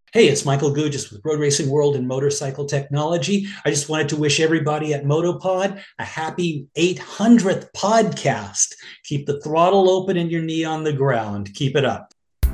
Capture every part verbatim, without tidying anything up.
Hey, it's Michael Gugis with Road Racing World and Motorcycle Technology. I just wanted to wish everybody at Motopod a happy eight hundredth podcast. Keep the throttle open and your knee on the ground. Keep it up.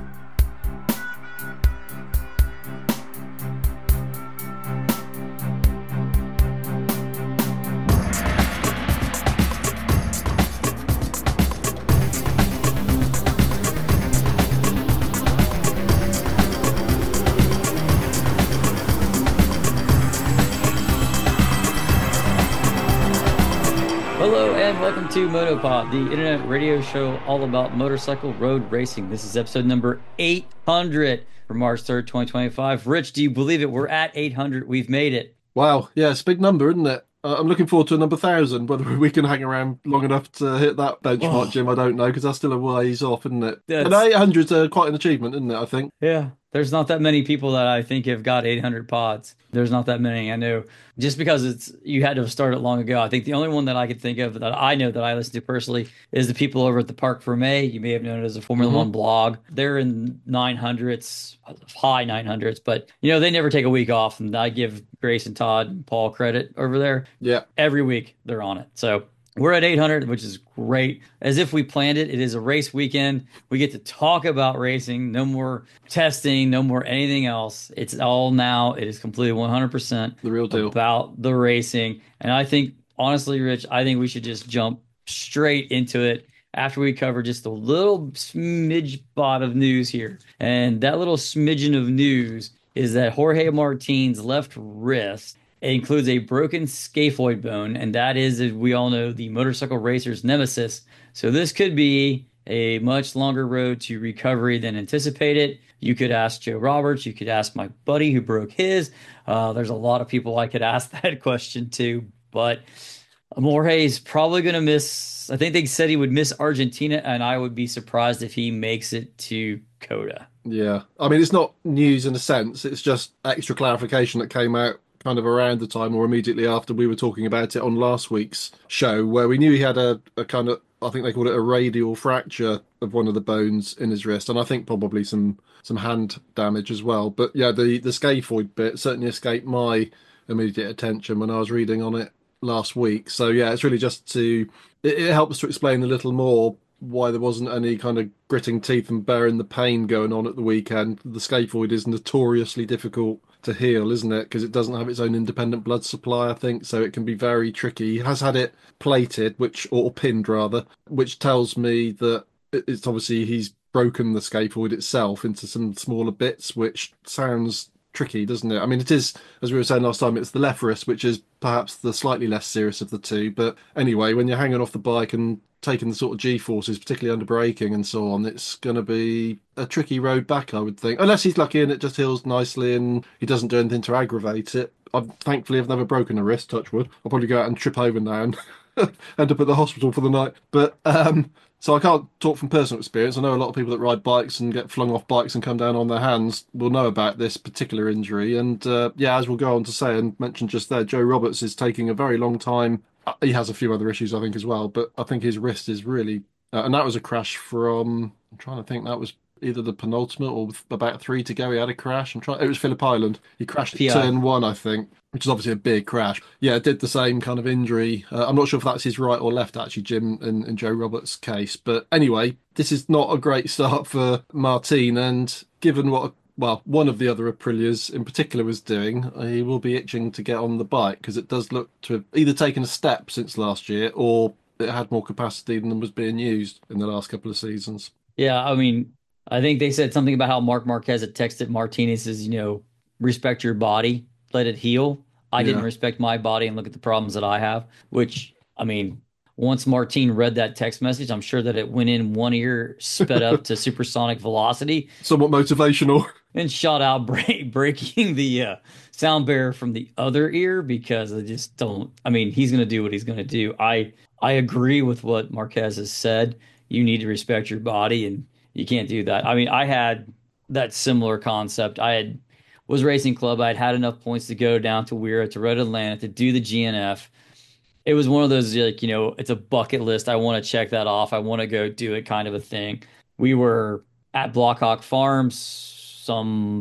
Hello and welcome to Motopod, the internet radio show all about motorcycle road racing. This is episode number eight hundred for March third, twenty twenty-five. Rich, do you believe it? We're at eight hundred. We've made it. Wow, yeah, it's a big number, isn't it? Uh, I'm looking forward to a number thousand. Whether we can hang around long enough to hit that benchmark, Oh, Jim, I don't know because that's still a ways off, isn't it? But that's eight hundred is uh, quite an achievement, isn't it? I think. Yeah, there's not that many people that I think have got eight hundred pods. There's not that many. I know just because it's you had to have started long ago. I think the only one that I could think of that I know that I listen to personally is the people over at the Park for May. You may have known it as a Formula Hmm. One blog. They're in nine hundreds, high nine hundreds, but you know they never take a week off, and I give Grace and Todd and Paul credit over there. Yeah, Every week they're on it. So we're at eight hundred, which is great. As if we planned it. It is a race weekend. We get to talk about racing. No more testing, no more anything else. It's all now. It is completely one hundred percent the real deal. about the racing. And I think, honestly, Rich, I think we should just jump straight into it after we cover just a little smidge bot of news here. And that little smidgen of news is that Jorge Martin's left wrist it includes a broken scaphoid bone, and that is, as we all know, the motorcycle racer's nemesis. So this could be a much longer road to recovery than anticipated. You could ask Joe Roberts. You could ask my buddy who broke his. Uh, there's a lot of people I could ask that question to, but Jorge is probably going to miss. I think they said he would miss Argentina, and I would be surprised if he makes it to Coda. Yeah, I mean it's not news in a sense. It's just extra clarification that came out kind of around the time or immediately after we were talking about it on last week's show, where we knew he had a, a kind of I think they called it a radial fracture of one of the bones in his wrist, and I think probably some some hand damage as well. But yeah, the the scaphoid bit certainly escaped my immediate attention when I was reading on it last week. So yeah, it's really just to it, it helps to explain a little more why there wasn't any kind of gritting teeth and bearing the pain going on at the weekend. The scaphoid is notoriously difficult to heal, isn't it? Because it doesn't have its own independent blood supply, I think, so it can be very tricky. He has had it plated, which or pinned rather, which tells me that it's obviously he's broken the scaphoid itself into some smaller bits, which sounds tricky, doesn't it? I mean, it is, as we were saying last time, it's the left wrist, which is perhaps the slightly less serious of the two. But anyway, when you're hanging off the bike and taking the sort of G forces, particularly under braking and so on, it's going to be a tricky road back, I would think. Unless he's lucky and it just heals nicely and he doesn't do anything to aggravate it. I've thankfully I've never broken a wrist, touch wood. I'll probably go out and trip over now and end up at the hospital for the night. But um so I can't talk from personal experience. I know a lot of people that ride bikes and get flung off bikes and come down on their hands will know about this particular injury. And uh, yeah, as we'll go on to say and mention just there, Joe Roberts is taking a very long time. Uh, He has a few other issues, I think, as well. But I think his wrist is really, uh, and that was a crash from. I'm trying to think. That was either the penultimate or with about three to go. He had a crash. I'm trying. It was Phillip Island. He crashed at P I. turn one, I think, which is obviously a big crash. Yeah, did the same kind of injury. Uh, I'm not sure if that's his right or left, actually, Jim, in, in Joe Roberts' case. But anyway, this is not a great start for Martin. And given what, well, one of the other Aprilias in particular was doing, he will be itching to get on the bike because it does look to have either taken a step since last year or it had more capacity than was being used in the last couple of seasons. Yeah, I mean, I think they said something about how Mark Marquez had texted Martinez says, you know, respect your body, let it heal. I didn't Yeah. respect my body and look at the problems that I have, which, I mean, once Martine read that text message, I'm sure that it went in one ear, sped up to supersonic velocity, Somewhat motivational. and shot out, break, breaking the uh, sound barrier from the other ear because I just don't. I mean, he's going to do what he's going to do. I I agree with what Marquez has said. You need to respect your body, and you can't do that. I mean, I had that similar concept. I had was racing club. I had had enough points to go down to Weir to Road Atlanta to do the G N F. It was one of those like you know, it's a bucket list. I want to check that off. I want to go do it, kind of a thing. We were at Blackhawk Farms some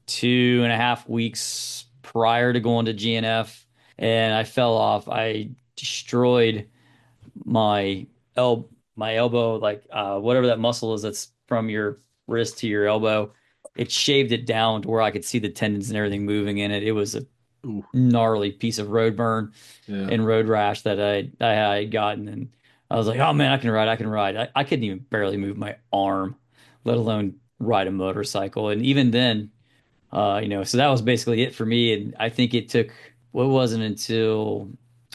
two and a half weeks prior to going to G N F, and I fell off. I destroyed my el my elbow, like uh, whatever that muscle is that's from your wrist to your elbow. It shaved it down to where I could see the tendons and everything moving in it. It was a Ooh, gnarly piece of road burn yeah. and road rash that I I had gotten, and I was like, oh man, I can ride, I can ride. I, I couldn't even barely move my arm, let alone ride a motorcycle. And even then, uh, you know, so that was basically it for me. And I think it took, what wasn't until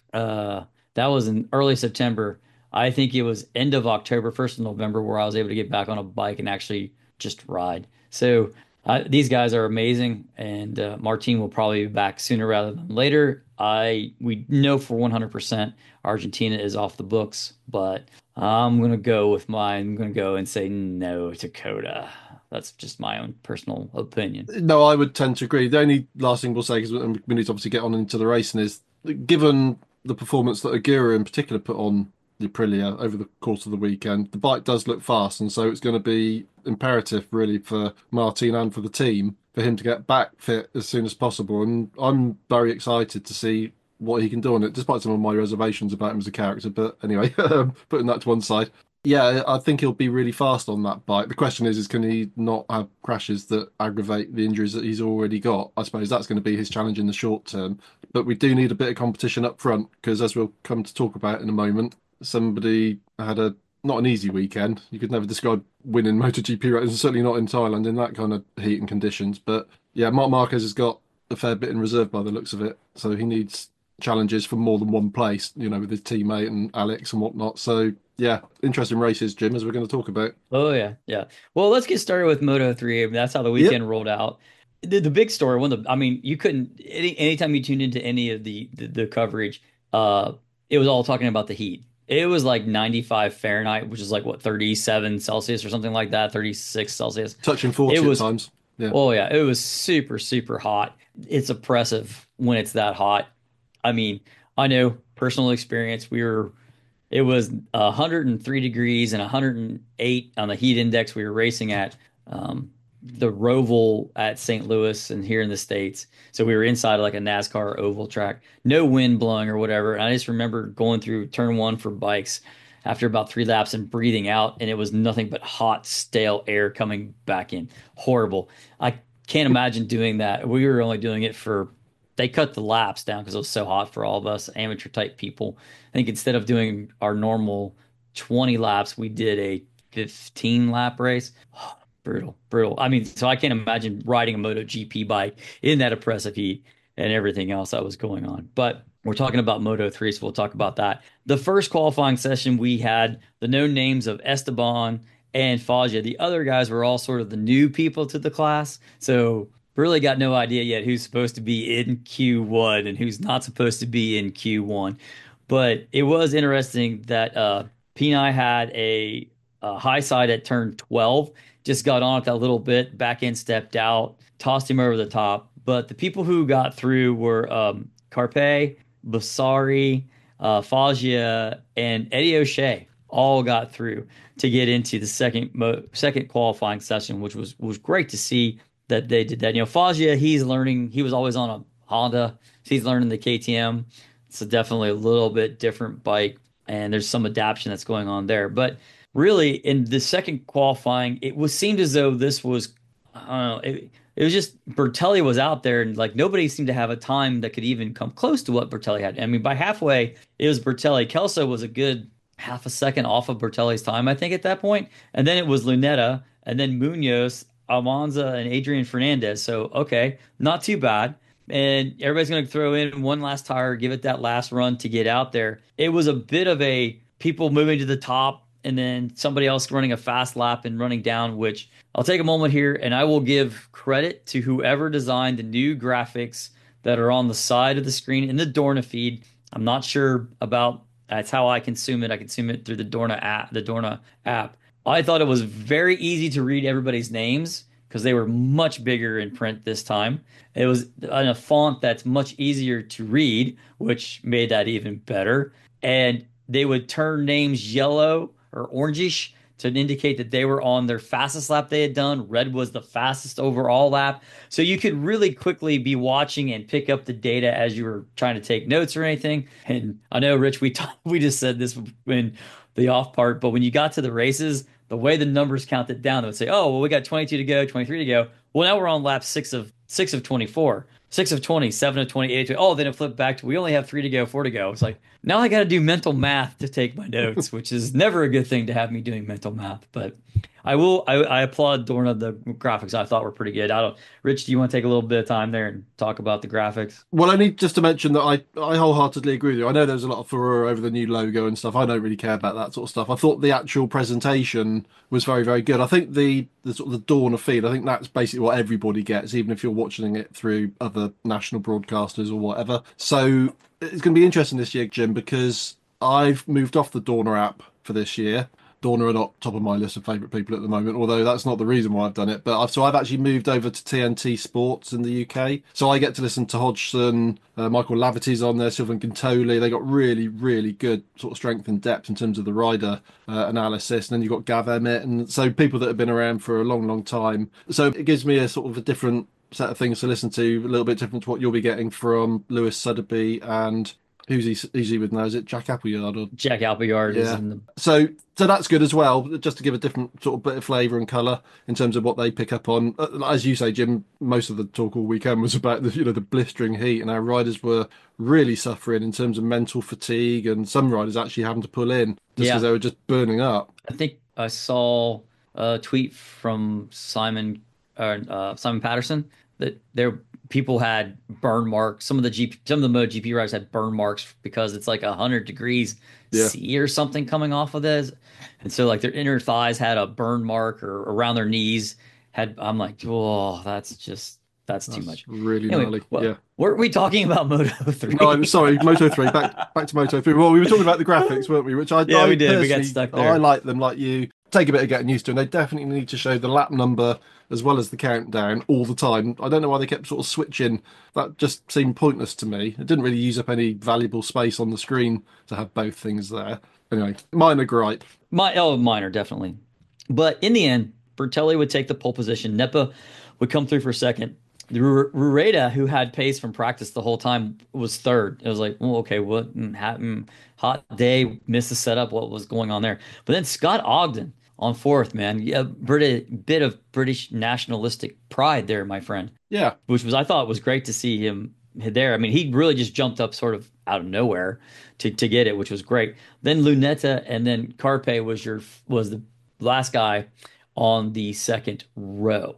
uh that was in early September. I think it was end of October, first of November, where I was able to get back on a bike and actually just ride. So uh, these guys are amazing, and uh, Martin will probably be back sooner rather than later. I we know for one hundred percent Argentina is off the books, but I'm gonna go with mine. I'm gonna go and say no to Coda. That's just my own personal opinion. No, I would tend to agree. The only last thing we'll say, because we need to obviously get on into the racing, is given the performance that Aguirre in particular put on the Aprilia over the course of the weekend, the bike does look fast, and so it's going to be imperative really for Martin and for the team for him to get back fit as soon as possible. And I'm very excited to see what he can do on it, despite some of my reservations about him as a character. But anyway, putting that to one side. Yeah, I think he'll be really fast on that bike. The question is, is can he not have crashes that aggravate the injuries that he's already got? I suppose that's going to be his challenge in the short term. But we do need a bit of competition up front because, as we'll come to talk about in a moment, somebody had a not an easy weekend. You could never describe winning MotoGP races, certainly not in Thailand in that kind of heat and conditions. But yeah, Marc Marquez has got a fair bit in reserve by the looks of it, so he needs challenges from more than one place, you know, with his teammate and Alex and whatnot. So yeah, interesting races, Jim, as we're going to talk about. Oh yeah, yeah. Well, let's get started with Moto three. I mean, that's how the Yep. weekend rolled out. The, the big story, one of the, I mean, you couldn't any anytime you tuned into any of the, the the coverage, uh, it was all talking about the heat. It was like ninety-five Fahrenheit, which is like what thirty-seven Celsius or something like that, thirty-six Celsius. Touching It forty at was, times. Yeah. oh yeah, it was super super hot. It's oppressive when it's that hot. I mean, I know personal experience. We were it was one hundred three degrees and one hundred eight on the heat index we were racing at um, the Roval at Saint Louis and here in the States. So we were inside like a NASCAR oval track, no wind blowing or whatever. And I just remember going through turn one for bikes after about three laps and breathing out, and it was nothing but hot, stale air coming back in. Horrible. I can't imagine doing that. We were only doing it for they cut the laps down because it was so hot for all of us amateur type people. I think instead of doing our normal twenty laps, we did a fifteen lap race. Brutal, brutal. I mean, so I can't imagine riding a MotoGP bike in that oppressive heat and everything else that was going on. But we're talking about Moto three, so we'll talk about that. The first qualifying session, we had the known names of Esteban and Foggia. The other guys were all sort of the new people to the class. So really got no idea yet who's supposed to be in Q one and who's not supposed to be in Q one. But it was interesting that uh, Pini had a, a high side at turn twelve, just got on it that little bit, back end stepped out, tossed him over the top. But the people who got through were um, Carpe, Basari, uh, Foggia, and Eddie O'Shea all got through to get into the second mo- second qualifying session, which was was great to see that they did that. You know, Foggia, he's learning. He was always on a Honda. So he's learning the K T M. It's a definitely a little bit different bike, and there's some adaptation that's going on there. But really, in the second qualifying, it was seemed as though this was, I don't know, it, it was just Bertelli was out there, and like nobody seemed to have a time that could even come close to what Bertelli had. I mean, by halfway, it was Bertelli. Kelso was a good half a second off of Bertelli's time, I think, at that point, and then it was Lunetta, and then Munoz, Almanza, and Adrian Fernandez. So okay, not too bad. And everybody's going to throw in one last tire, give it that last run to get out there. It was a bit of a people moving to the top and then somebody else running a fast lap and running down, which I'll take a moment here and I will give credit to whoever designed the new graphics that are on the side of the screen in the Dorna feed. I'm not sure about that's how I consume it. I consume it through the Dorna app, the Dorna app. I thought it was very easy to read everybody's names because they were much bigger in print this time. It was in a font that's much easier to read, which made that even better. And they would turn names yellow or orangish to indicate that they were on their fastest lap they had done. Red was the fastest overall lap. So you could really quickly be watching and pick up the data as you were trying to take notes or anything. And I know, Rich, we talk, we just said this in the off part, but when you got to the races, the way the numbers counted down, they would say, oh, well, we got twenty-two to go, twenty-three to go. Well, now we're on lap six of six of twenty-four, six of twenty, seven of twenty-eight. Oh, then it flipped back to we only have three to go, four to go. It's like, now I got to do mental math to take my notes, which is never a good thing to have me doing mental math. But I will, I, I applaud Dorna. The graphics I thought were pretty good. I don't, Rich, do you want to take a little bit of time there and talk about the graphics? Well, I need just to mention that I, I wholeheartedly agree with you. I know there's a lot of furore over the new logo and stuff. I don't really care about that sort of stuff. I thought the actual presentation was very, very good. I think the, the sort of the Dorna feed, I think that's basically what everybody gets, even if you're watching it through other national broadcasters or whatever. So it's going to be interesting this year, Jim, because I've moved off the Dorna app for this year. Dorna are not top of my list of favourite people at the moment, although that's not the reason why I've done it. But I've, so I've actually moved over to T N T Sports in the U K. So I get to listen to Hodgson, uh, Michael Laverty's on there, Sylvain Gintoli. They got really, really good sort of strength and depth in terms of the rider uh, analysis. And then you've got Gav Emmett. And so people that have been around for a long, long time. So it gives me a sort of a different set of things to listen to, a little bit different to what you'll be getting from Lewis Sotheby and... Who's he, who's he with now? Is it Jack Appleyard? Or... Jack Appleyard yeah. is in the... So, so that's good as well, just to give a different sort of bit of flavour and colour in terms of what they pick up on. As you say, Jim, most of the talk all weekend was about the, you know, the blistering heat, and our riders were really suffering in terms of mental fatigue, and some riders actually having to pull in just because yeah. they were just burning up. I think I saw a tweet from Simon, uh, uh, Simon Patterson that there. People had burn marks. Some of the G P, some of the MotoGP riders had burn marks because it's like a hundred degrees yeah. C or something coming off of this, and so like their inner thighs had a burn mark, or around their knees had. I'm like, oh, that's just that's, that's too much. Really anyway, gnarly. Well, yeah. Weren't we talking about Moto three? No, I'm sorry, Moto three. Back back to Moto three. Well, we were talking about the graphics, weren't we? Which I yeah, I we did. We got stuck there. I like them, like you. Take a bit of getting used to, and they definitely need to show the lap number as well as the countdown all the time. I don't know why they kept sort of switching. That just seemed pointless to me. It didn't really use up any valuable space on the screen to have both things there. Anyway, minor gripe. My oh, minor definitely. But in the end, Bertelli would take the pole position. Nepa would come through for second. The Rueda, who had pace from practice the whole time, was third. It was like, well, okay, what happened? Hot day, missed the setup. What was going on there? But then Scott Ogden on fourth, man. Yeah, British, bit of British nationalistic pride there, my friend. Yeah. Which was, I thought was great to see him there. I mean, he really just jumped up sort of out of nowhere to, to get it, which was great. Then Lunetta and then Carpe was your was the last guy on the second row.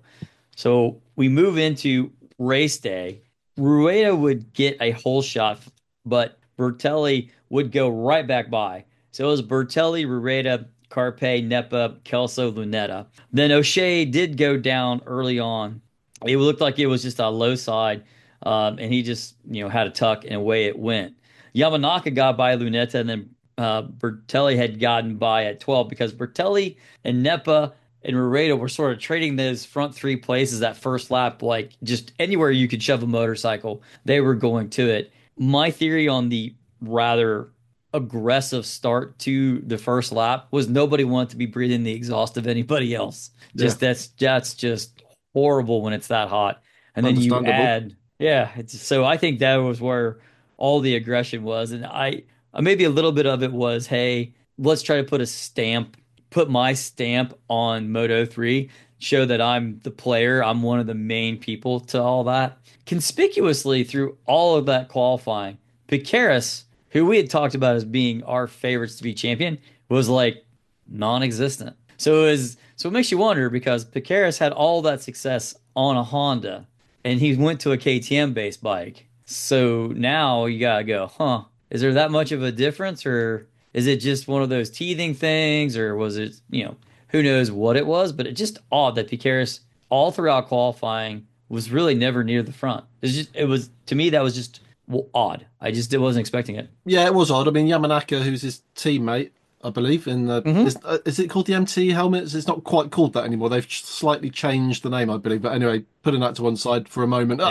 So we move into race day. Rueda would get a hole shot, but Bertelli would go right back by. So it was Bertelli, Rueda, Carpe, Nepa, Kelso, Lunetta. Then O'Shea did go down early on. It looked like it was just a low side, um, and he just you know had a tuck, and away it went. Yamanaka got by Lunetta, and then uh, Bertelli had gotten by at twelve because Bertelli and Nepa and Rueda were sort of trading those front three places that first lap, like just anywhere you could shove a motorcycle, they were going to it. My theory on the rather aggressive start to the first lap was nobody wanted to be breathing the exhaust of anybody else. Just yeah. that's that's just horrible when it's that hot. And then you add, yeah. It's, so I think that was where all the aggression was, and I maybe a little bit of it was, hey, let's try to put a stamp. Put my stamp on Moto three, show that I'm the player, I'm one of the main people to all that. Conspicuously through all of that qualifying, Piqueras, who we had talked about as being our favorites to be champion, was like non-existent. So it was, so it makes you wonder, because Piqueras had all that success on a Honda, and he went to a K T M-based bike. So now you gotta go, huh? Is there that much of a difference, or is it just one of those teething things, or was it, you know, who knows what it was? But it's just odd that Piqueras, all throughout qualifying, was really never near the front. It's just, it was, to me, that was just well, odd. I just wasn't expecting it. Yeah, it was odd. I mean, Yamanaka, who's his teammate, I believe, in the mm-hmm. is, uh, is it called the M T helmets? It's not quite called that anymore. They've slightly changed the name, I believe. But anyway, putting that to one side for a moment, yeah. I,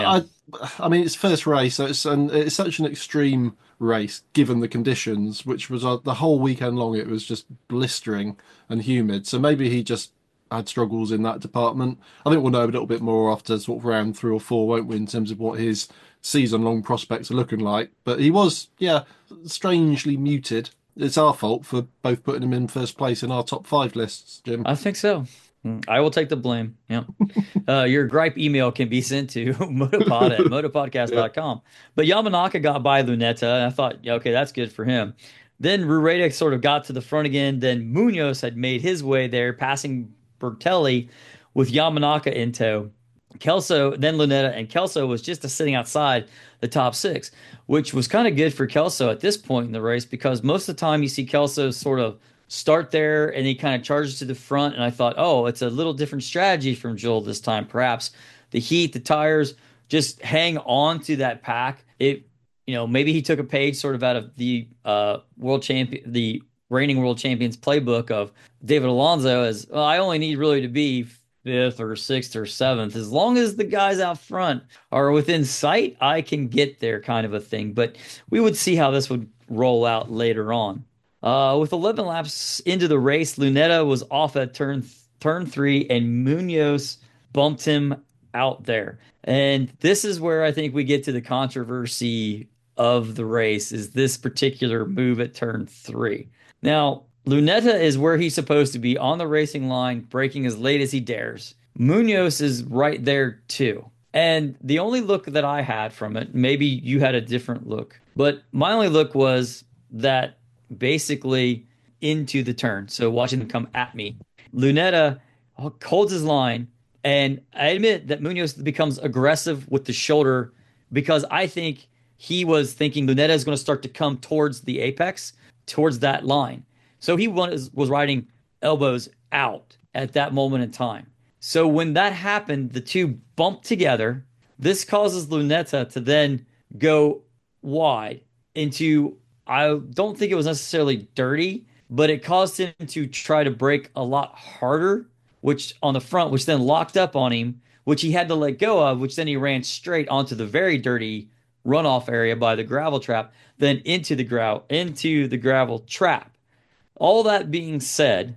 I mean, it's first race, so it's and it's such an extreme race given the conditions, which was uh, the whole weekend long. It was just blistering and humid. So maybe he just had struggles in that department. I think we'll know a little bit more after sort of round three or four, won't we, in terms of what his season-long prospects are looking like. But he was, yeah, strangely muted. It's our fault for both putting him in first place in our top five lists, Jim. I think so. Mm, I will take the blame. Yeah. Uh, your gripe email can be sent to motopod at motopodcast dot com. But Yamanaka got by Luneta, and I thought, yeah, okay, that's good for him. Then Rueda sort of got to the front again. Then Munoz had made his way there, passing Bertelli with Yamanaka in tow. Kelso, then Luneta, and Kelso was just sitting outside the top six, which was kind of good for Kelso at this point in the race because most of the time you see Kelso sort of start there and he kind of charges to the front. And I thought, oh, it's a little different strategy from Joel this time. Perhaps the heat, the tires, just hang on to that pack. It, you know, maybe he took a page sort of out of the uh, world champion, the reigning world champions playbook of David Alonso as, well, I only need really to be fifth or sixth or seventh. As long as the guys out front are within sight, I can get there kind of a thing. But we would see how this would roll out later on. Uh, with eleven laps into the race, Luneta was off at turn turn three, and Munoz bumped him out there. And this is where I think we get to the controversy of the race, is this particular move at turn three. Now, Luneta is where he's supposed to be on the racing line, braking as late as he dares. Munoz is right there too. And the only look that I had from it, maybe you had a different look, but my only look was that basically into the turn. So watching them come at me. Luneta holds his line, and I admit that Munoz becomes aggressive with the shoulder because I think he was thinking Luneta is going to start to come towards the apex, towards that line. So he was, was riding elbows out at that moment in time. So when that happened, the two bumped together. This causes Luneta to then go wide into, I don't think it was necessarily dirty, but it caused him to try to brake a lot harder, which on the front, which then locked up on him, which he had to let go of, which then he ran straight onto the very dirty runoff area by the gravel trap, then into the gravel, into the gravel trap. All that being said,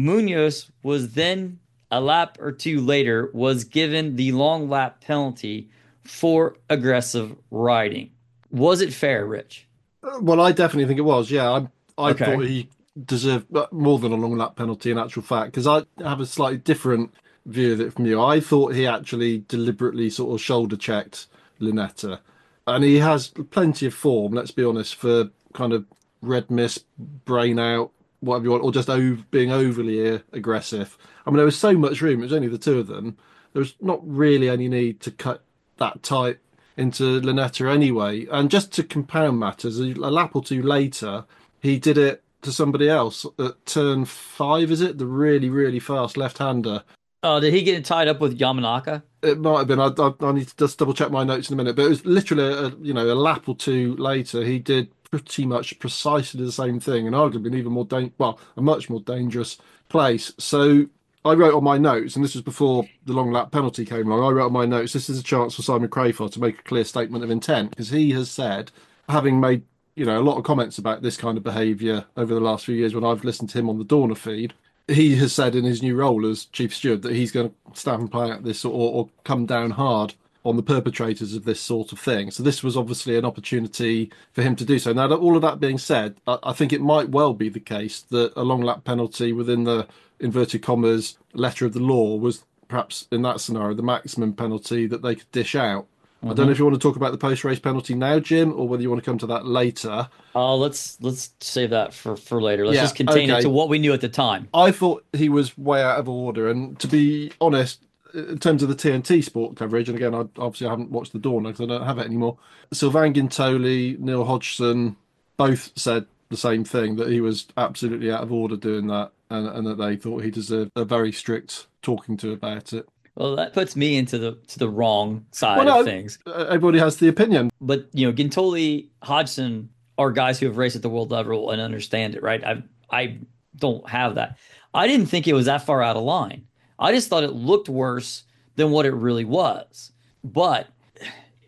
Munoz was then a lap or two later was given the long lap penalty for aggressive riding. Was it fair, Rich? Well, I definitely think it was. Yeah, I, I Okay. thought he deserved more than a long lap penalty in actual fact, because I have a slightly different view of it from you. I thought he actually deliberately sort of shoulder checked Luneta, and he has plenty of form, let's be honest, for kind of red mist, brain out, whatever you want, or just over, being overly uh, aggressive. I mean, there was so much room. It was only the two of them. There was not really any need to cut that tight into Luneta anyway. And just to compound matters, a, a lap or two later, he did it to somebody else at turn five, is it? The really, really fast left-hander. Oh, did he get tied up with Yamanaka? It might have been. I, I, I need to just double check my notes in a minute. But it was literally, a, you know, a lap or two later, he did pretty much precisely the same thing, and arguably an even more dan- well, a much more dangerous place. So I wrote on my notes, and this was before the long lap penalty came along. I wrote on my notes, this is a chance for Simon Crafar to make a clear statement of intent, because he has said, having made, you know, a lot of comments about this kind of behaviour over the last few years when I've listened to him on the Dorner feed, he has said in his new role as chief steward that he's going to stamp and play out this or, or come down hard on the perpetrators of this sort of thing. So this was obviously an opportunity for him to do so. Now, that, all of that being said, I, I think it might well be the case that a long lap penalty within the inverted commas letter of the law was perhaps in that scenario the maximum penalty that they could dish out. Mm-hmm. I don't know if you want to talk about the post-race penalty now, Jim, or whether you want to come to that later. Oh, uh, let's let's save that for, for later. Let's yeah, just contain okay. it to what we knew at the time. I thought he was way out of order, and to be honest, in terms of the T N T sport coverage, and again, I, obviously I haven't watched the Dorner because I don't have it anymore. Sylvain Gintoli, Neil Hodgson, both said the same thing, that he was absolutely out of order doing that, and, and that they thought he deserved a very strict talking to about it. Well, that puts me into the to the wrong side well, no, of things. Everybody has the opinion. But, you know, Gintoli, Hodgson are guys who have raced at the world level and understand it, right? I I don't have that. I didn't think it was that far out of line. I just thought it looked worse than what it really was. But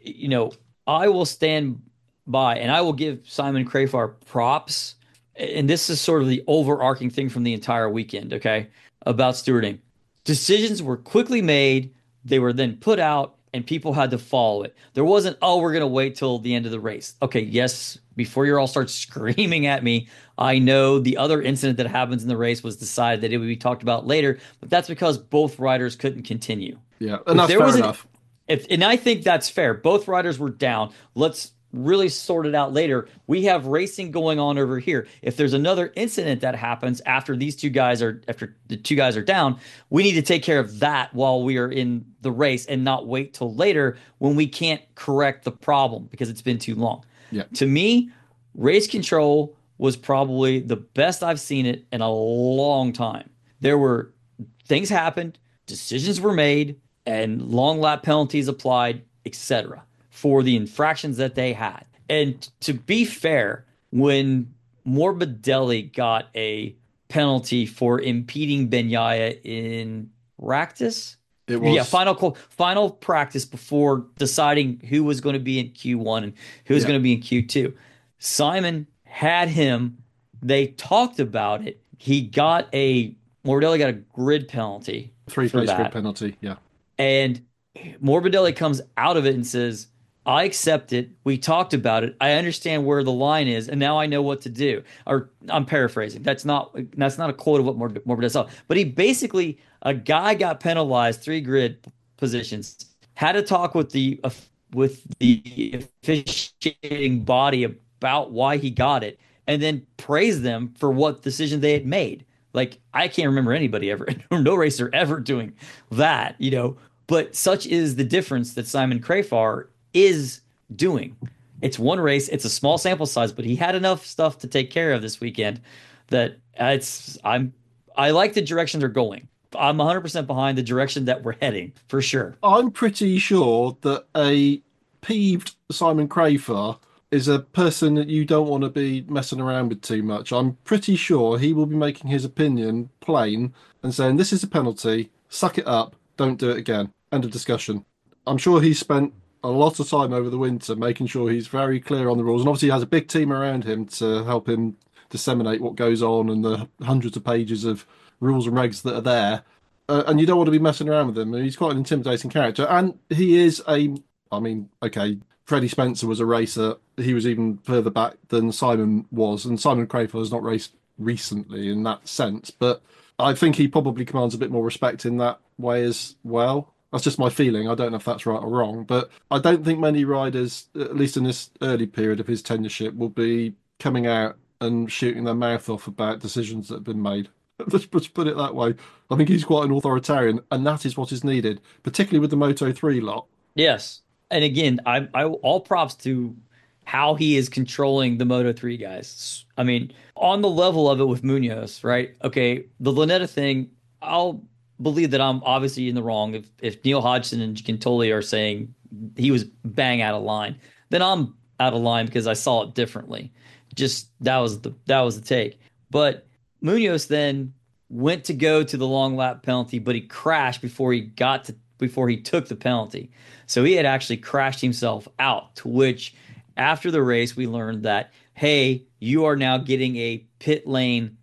you know, I will stand by and I will give Simon Crafar props. And this is sort of the overarching thing from the entire weekend, okay, about stewarding. Decisions were quickly made, they were then put out, and people had to follow it. There wasn't, oh, we're going to wait till the end of the race. Okay, yes, before you all start screaming at me, I know the other incident that happens in the race was decided that it would be talked about later, but that's because both riders couldn't continue. Yeah, and If that's there fair was an, enough. if, and I think that's fair. Both riders were down. Let's really sort it out later. We have racing going on over here. If there's another incident that happens after these two guys are after the two guys are down, we need to take care of that while we are in the race and not wait till later when we can't correct the problem because it's been too long. Yeah. To me, race control was probably the best I've seen it in a long time. There were things happened, decisions were made, and long lap penalties applied, et cetera for the infractions that they had. And to be fair, when Morbidelli got a penalty for impeding Bagnaia in practice, It was yeah, final final practice before deciding who was going to be in Q one and who was Yeah. going to be in Q two. Simon had him. They talked about it. He got a Morbidelli got a grid penalty three for place that. grid penalty. Yeah. And Morbidelli comes out of it and says, I accept it. We talked about it. I understand where the line is, and now I know what to do. Or I'm paraphrasing. That's not that's not a quote of what Mor- Morbidelli saw. But he basically, a guy got penalized three grid positions, had a talk with the uh, with the officiating body about why he got it, and then praised them for what decision they had made. Like, I can't remember anybody ever, no racer ever doing that, you know. But such is the difference that Simon Crafar is doing. It's one race, it's a small sample size, but he had enough stuff to take care of this weekend that it's I'm I like the direction they're going. I'm one hundred percent behind the direction that we're heading, for sure. I'm pretty sure that a peeved Simon Crafar is a person that you don't want to be messing around with too much. I'm pretty sure he will be making his opinion plain and saying, this is a penalty, suck it up, don't do it again. End of discussion. I'm sure he spent a lot of time over the winter making sure he's very clear on the rules. And obviously he has a big team around him to help him disseminate what goes on and the hundreds of pages of rules and regs that are there. Uh, and you don't want to be messing around with him. He's quite an intimidating character. And he is a, I mean, okay, Freddie Spencer was a racer. He was even further back than Simon was. And Simon Crafar has not raced recently in that sense. But I think he probably commands a bit more respect in that way as well. That's just my feeling. I don't know if that's right or wrong. But I don't think many riders, at least in this early period of his tenureship, will be coming out and shooting their mouth off about decisions that have been made. Let's put it that way. I think he's quite an authoritarian, and that is what is needed, particularly with the Moto three lot. Yes. And again, I, I all props to how he is controlling the Moto three guys. I mean, on the level of it with Munoz, right? Okay, the Lunetta thing, I'll believe that I'm obviously in the wrong. If if Neil Hodgson and Cantoli are saying he was bang out of line, then I'm out of line because I saw it differently. Just that was the that was the take. But Munoz then went to go to the long lap penalty, but he crashed before he got to before he took the penalty. So he had actually crashed himself out, to which after the race we learned that, hey, you are now getting a pit lane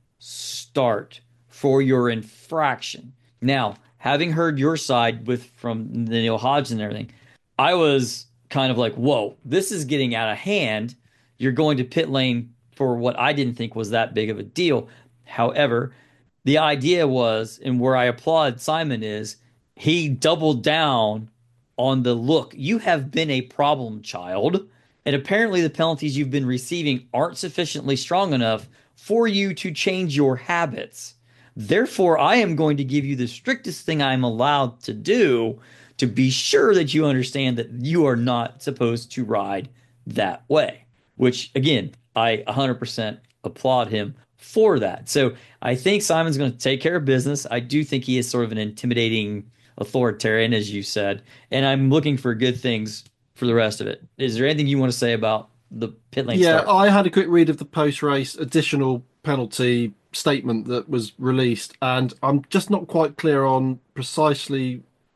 start for your infraction. Now, having heard your side with from the Neil Hodgson and everything, I was kind of like, whoa, this is getting out of hand. You're going to pit lane for what I didn't think was that big of a deal. However, the idea was, and where I applaud Simon is, he doubled down on the look. You have been a problem child, and apparently the penalties you've been receiving aren't sufficiently strong enough for you to change your habits. Therefore, I am going to give you the strictest thing I'm allowed to do to be sure that you understand that you are not supposed to ride that way. Which, again, I one hundred percent applaud him for that. So I think Simon's going to take care of business. I do think he is sort of an intimidating authoritarian, as you said, and I'm looking for good things for the rest of it. Is there anything you want to say about the pit lane Yeah, start? I had a quick read of the post-race additional penalty statement that was released, and I'm just not quite clear on precisely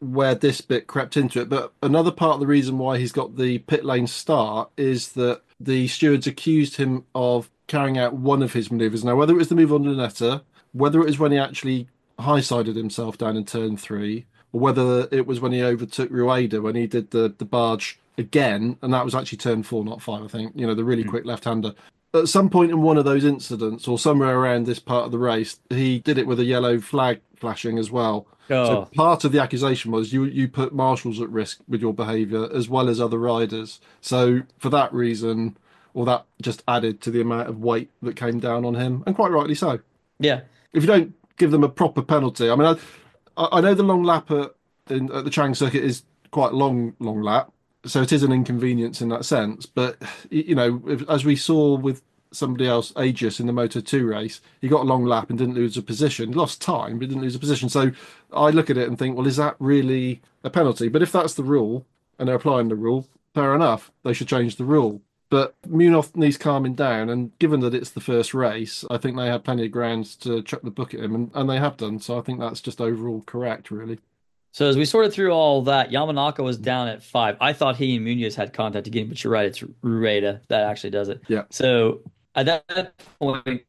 where this bit crept into it. But another part of the reason why he's got the pit lane start is that the stewards accused him of carrying out one of his maneuvers. Now, whether it was the move on Lunetta, whether it was when he actually high-sided himself down in turn three, or whether it was when he overtook Rueda when he did the, the barge again, and that was actually turn four, not five, I think, you know, the really Mm. quick left-hander. At some point in one of those incidents, or somewhere around this part of the race, he did it with a yellow flag flashing as well. So Oh, part of the accusation was you you put marshals at risk with your behaviour as well as other riders. So for that reason, or that just added to the amount of weight that came down on him, and quite rightly so. yeah. If you don't give them a proper penalty, I mean, I, I know the long lap at, in, at the Chang circuit is quite long, long lap, so it is an inconvenience in that sense. But you know, if, as we saw with somebody else, Aegis in the Moto two race, he got a long lap and didn't lose a position. He lost time, but didn't lose a position. So I look at it and think, well, is that really a penalty? But if that's the rule and they're applying the rule, fair enough. They should change the rule. But Munoz needs calming down, and given that it's the first race, I think they had plenty of grounds to chuck the book at him, and, and they have done. So I think that's just overall correct, really. So as we sorted through all that, Yamanaka was down at five. I thought he and Munoz had contact again, but you're right, it's Rueda that actually does it. Yeah. So at that point,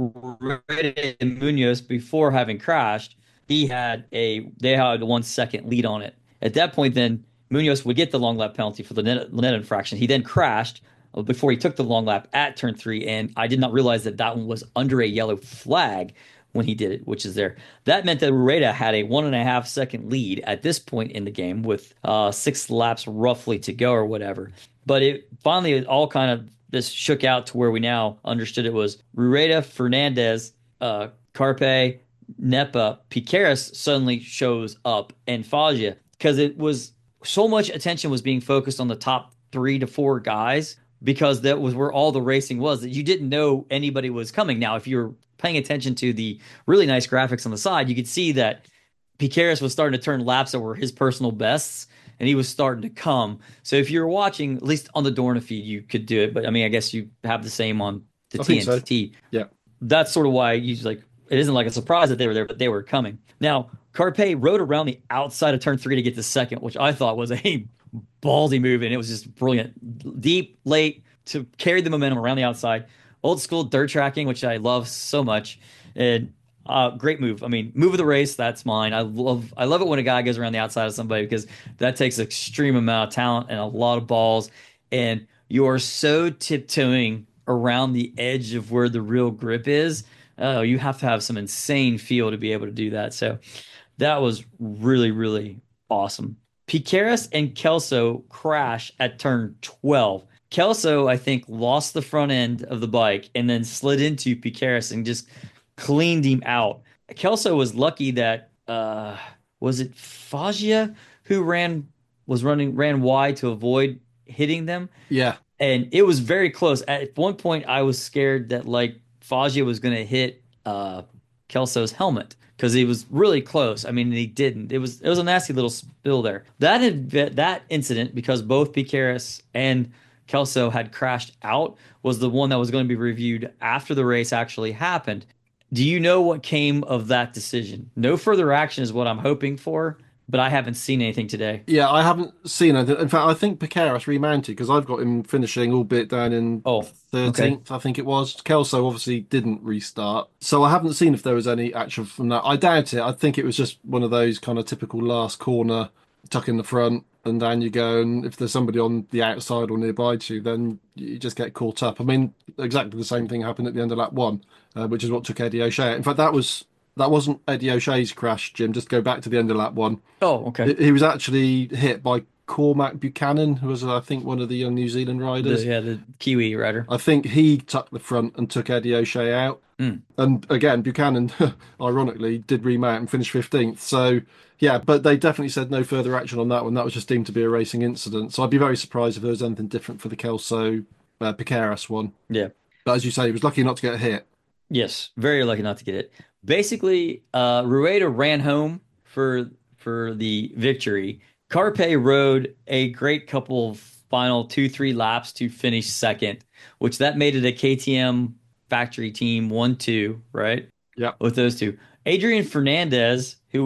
Rueda and Munoz, before having crashed, he had a they had a one second lead on it. At that point, then Munoz would get the long lap penalty for the net, net infraction. He then crashed uh, before he took the long lap at turn three, and I did not realize that that one was under a yellow flag when he did it, which is there. That meant that Rueda had a one and a half second lead at this point in the game with uh, six laps roughly to go or whatever. But it finally it all kind of this shook out to where we now understood it was Rueda, Fernandez, uh, Carpe, Nepa, Piqueras suddenly shows up, and Foggia, because it was so much attention was being focused on the top three to four guys because that was where all the racing was, that you didn't know anybody was coming. Now, if you're paying attention to the really nice graphics on the side, you could see that Piqueras was starting to turn laps that were his personal bests, and he was starting to come. So if you're watching, at least on the Dorna feed, you could do it. But I mean, I guess you have the same on the I think so. T N T. Yeah. That's sort of why you like it isn't like a surprise that they were there, but they were coming. Now, Carpe rode around the outside of turn three to get to second, which I thought was a ballsy move, and it was just brilliant. Deep, late to carry the momentum around the outside. Old school dirt tracking, which I love so much. And uh, great move. I mean, move of the race, that's mine. I love I love it when a guy goes around the outside of somebody because that takes an extreme amount of talent and a lot of balls. And you are so tiptoeing around the edge of where the real grip is. Oh, you have to have some insane feel to be able to do that. So that was really, really awesome. Piqueras and Kelso crash at turn twelve. Kelso, I think, lost the front end of the bike and then slid into Piqueras and just cleaned him out. Kelso was lucky that uh, was it Foggia who ran was running ran wide to avoid hitting them, Yeah. and it was very close. At one point, I was scared that like Foggia was going to hit uh, Kelso's helmet because he was really close. I mean, he didn't. It was it was a nasty little spill there. That had, that incident, because both Piqueras and Kelso had crashed out, was the one that was going to be reviewed after the race actually happened. Do you know what came of that decision? No further action is what I'm hoping for, but I haven't seen anything today. Yeah, I haven't seen it. In fact, I think Piqueras remounted because I've got him finishing, albeit down in Oh, thirteenth, I think it was. Kelso obviously didn't restart. So I haven't seen if there was any action from that. I doubt it. I think it was just one of those kind of typical last corner, tuck in the front, and down you go. And if there's somebody on the outside or nearby to you, then you just get caught up. I mean, exactly the same thing happened at the end of lap one, uh, which is what took Eddie O'Shea out. In fact, that was that wasn't Eddie O'Shea's crash, Jim. Just go back to the end of lap one. Oh, okay. He was actually hit by Cormac Buchanan, who was, I think, one of the young New Zealand riders. The, yeah, the Kiwi rider. I think he tucked the front and took Eddie O'Shea out. Mm. And again, Buchanan, ironically, did remount and finish fifteenth. So, yeah, but they definitely said no further action on that one. That was just deemed to be a racing incident. So I'd be very surprised if there was anything different for the Kelso uh, Piqueras one. Yeah. But as you say, he was lucky not to get hit. Yes, very lucky not to get it. Basically, uh, Rueda ran home for for the victory. Carpe rode a great couple of final two, three laps to finish second, which that made it a K T M factory team one, two, right? Yeah. With those two. Adrian Fernandez, who we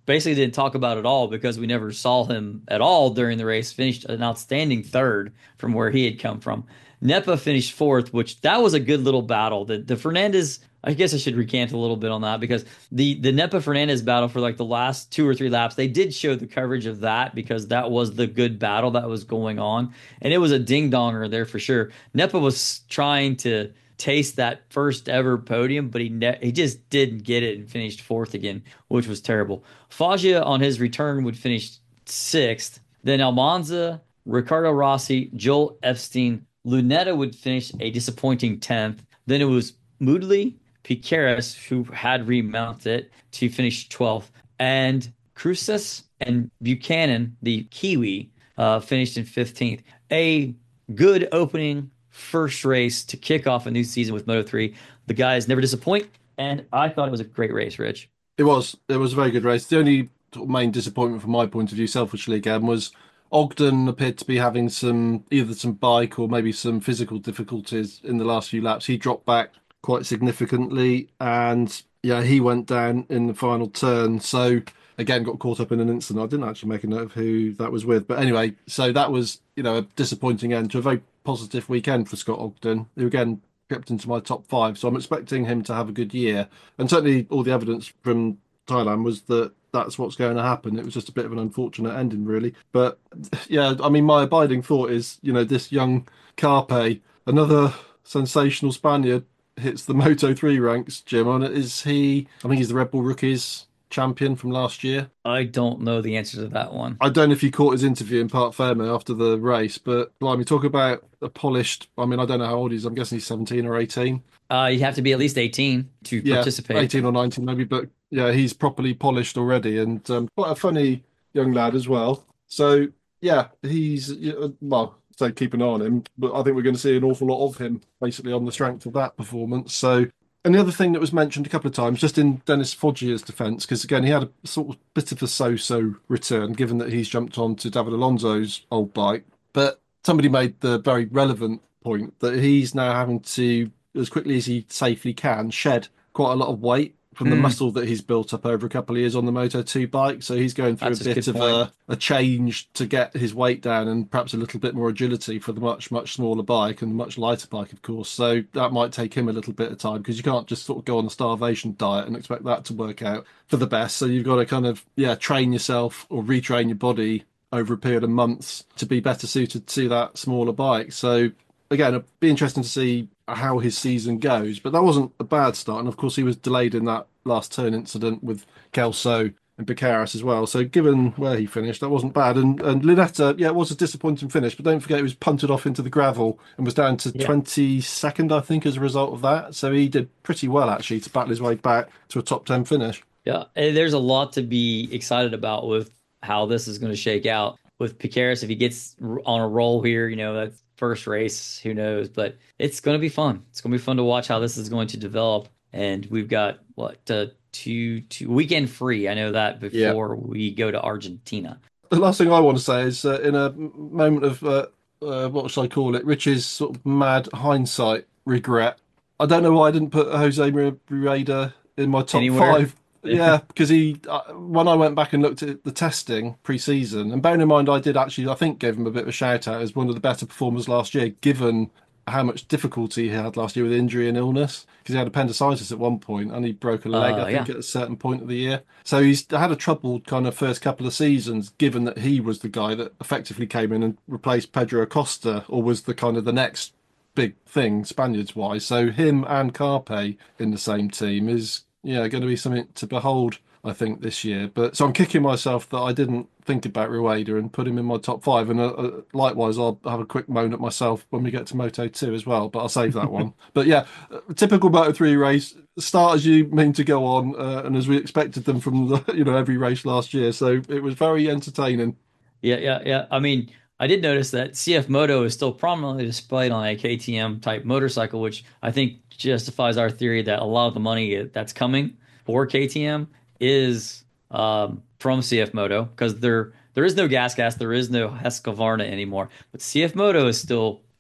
basically didn't talk about at all because we never saw him at all during the race. Finished an outstanding third from where he had come from. Nepa finished fourth, which that was a good little battle. The the Fernandez, I guess I should recant a little bit on that because the the Nepa Fernandez battle for like the last two or three laps, they did show the coverage of that because that was the good battle that was going on, and it was a ding donger there for sure. Nepa was trying to taste that first ever podium, but he ne- he just didn't get it and finished fourth again, which was terrible. Foggia on his return would finish sixth. Then Almanza, Ricardo Rossi, Joel Epstein, Lunetta would finish a disappointing tenth. Then it was Moodley, Piqueras, who had remounted to finish twelfth, and Cruces and Buchanan, the Kiwi, uh, finished in fifteenth. A good opening first race to kick off a new season with Moto three. The guys never disappoint, and I thought it was a great race, Rich. It was. It was a very good race. The only sort of main disappointment from my point of view, selfishly again, was Ogden appeared to be having some either some bike or maybe some physical difficulties in the last few laps. He dropped back quite significantly, and yeah, he went down in the final turn. So again, got caught up in an incident. I didn't actually make a note of who that was with, but anyway, so that was, you know, a disappointing end to a very positive weekend for Scott Ogden, who again crept into my top five. So I'm expecting him to have a good year, and certainly all the evidence from Thailand was that that's what's going to happen. It was just a bit of an unfortunate ending, really. But yeah, I mean, my abiding thought is, you know, this young Carpe, another sensational Spaniard, hits the Moto three ranks, Jim. And is he, I think he's the Red Bull Rookies champion from last year. I don't know the answer to that one. I don't know if you caught his interview in Parc Ferme after the race, but blimey, talk about a polished, I mean, I don't know how old he is. I'm guessing he's seventeen or eighteen. Uh, you have to be at least eighteen to Yeah, participate. eighteen or nineteen maybe, but yeah, he's properly polished already, and um, quite a funny young lad as well. So yeah, he's, well, say keep an eye on him, but I think we're going to see an awful lot of him basically on the strength of that performance. So, and the other thing that was mentioned a couple of times, just in Dennis Foggia's defence, because again, he had a sort of bit of a so-so return, given that he's jumped on to David Alonso's old bike. But somebody made the very relevant point that he's now having to, as quickly as he safely can, shed quite a lot of weight from the Mm. muscle that he's built up over a couple of years on the Moto two bike. So he's going through That's a a bit good of point. a, a change to get his weight down and perhaps a little bit more agility for the much, much smaller bike and much lighter bike, of course. So that might take him a little bit of time because you can't just sort of go on a starvation diet and expect that to work out for the best. So you've got to kind of, yeah, train yourself or retrain your body over a period of months to be better suited to that smaller bike. So again, it'd be interesting to see how his season goes. But that wasn't a bad start. And of course, he was delayed in that last turn incident with Kelso and Piqueras as well. So given where he finished, that wasn't bad. And and Lunetta, yeah, it was a disappointing finish, but don't forget he was punted off into the gravel and was down to Yeah. twenty-second, I think, as a result of that. So he did pretty well actually to battle his way back to a top ten finish. Yeah, and there's a lot to be excited about with how this is going to shake out with Piqueras. If he gets r- on a roll here, you know, that first race, who knows? But it's going to be fun. It's going to be fun to watch how this is going to develop. And we've got what uh, two two weekend free. I know that Yeah. before we go to Argentina. The last thing I want to say is, uh, in a moment of uh, uh, what shall I call it, Rich's sort of mad hindsight regret. I don't know why I didn't put Jose Rueda in my top Anywhere. five. Yeah, because he, uh, when I went back and looked at the testing pre-season, and bearing in mind I did actually, I think, gave him a bit of a shout out as one of the better performers last year, given how much difficulty he had last year with injury and illness, because he had appendicitis at one point and he broke a leg, Uh, I think, yeah. at a certain point of the year. So he's had a troubled kind of first couple of seasons, given that he was the guy that effectively came in and replaced Pedro Acosta, or was the kind of the next big thing Spaniards wise. So him and Carpe in the same team is, yeah, going to be something to behold, I think, this year. But so I'm kicking myself that I didn't think about Rueda and put him in my top five. And uh, uh, likewise, I'll have a quick moan at myself when we get to Moto two as well. But I'll save that one. But yeah, uh, typical Moto three race. Start as you mean to go on, uh, and as we expected them from the, you know, every race last year. So it was very entertaining. Yeah, yeah, yeah. I mean, I did notice that C F Moto is still prominently displayed on a K T M type motorcycle, which I think justifies our theory that a lot of the money that's coming for K T M is um, from C F Moto, because there there is no Gas Gas, there is no Husqvarna anymore, but C F Moto is still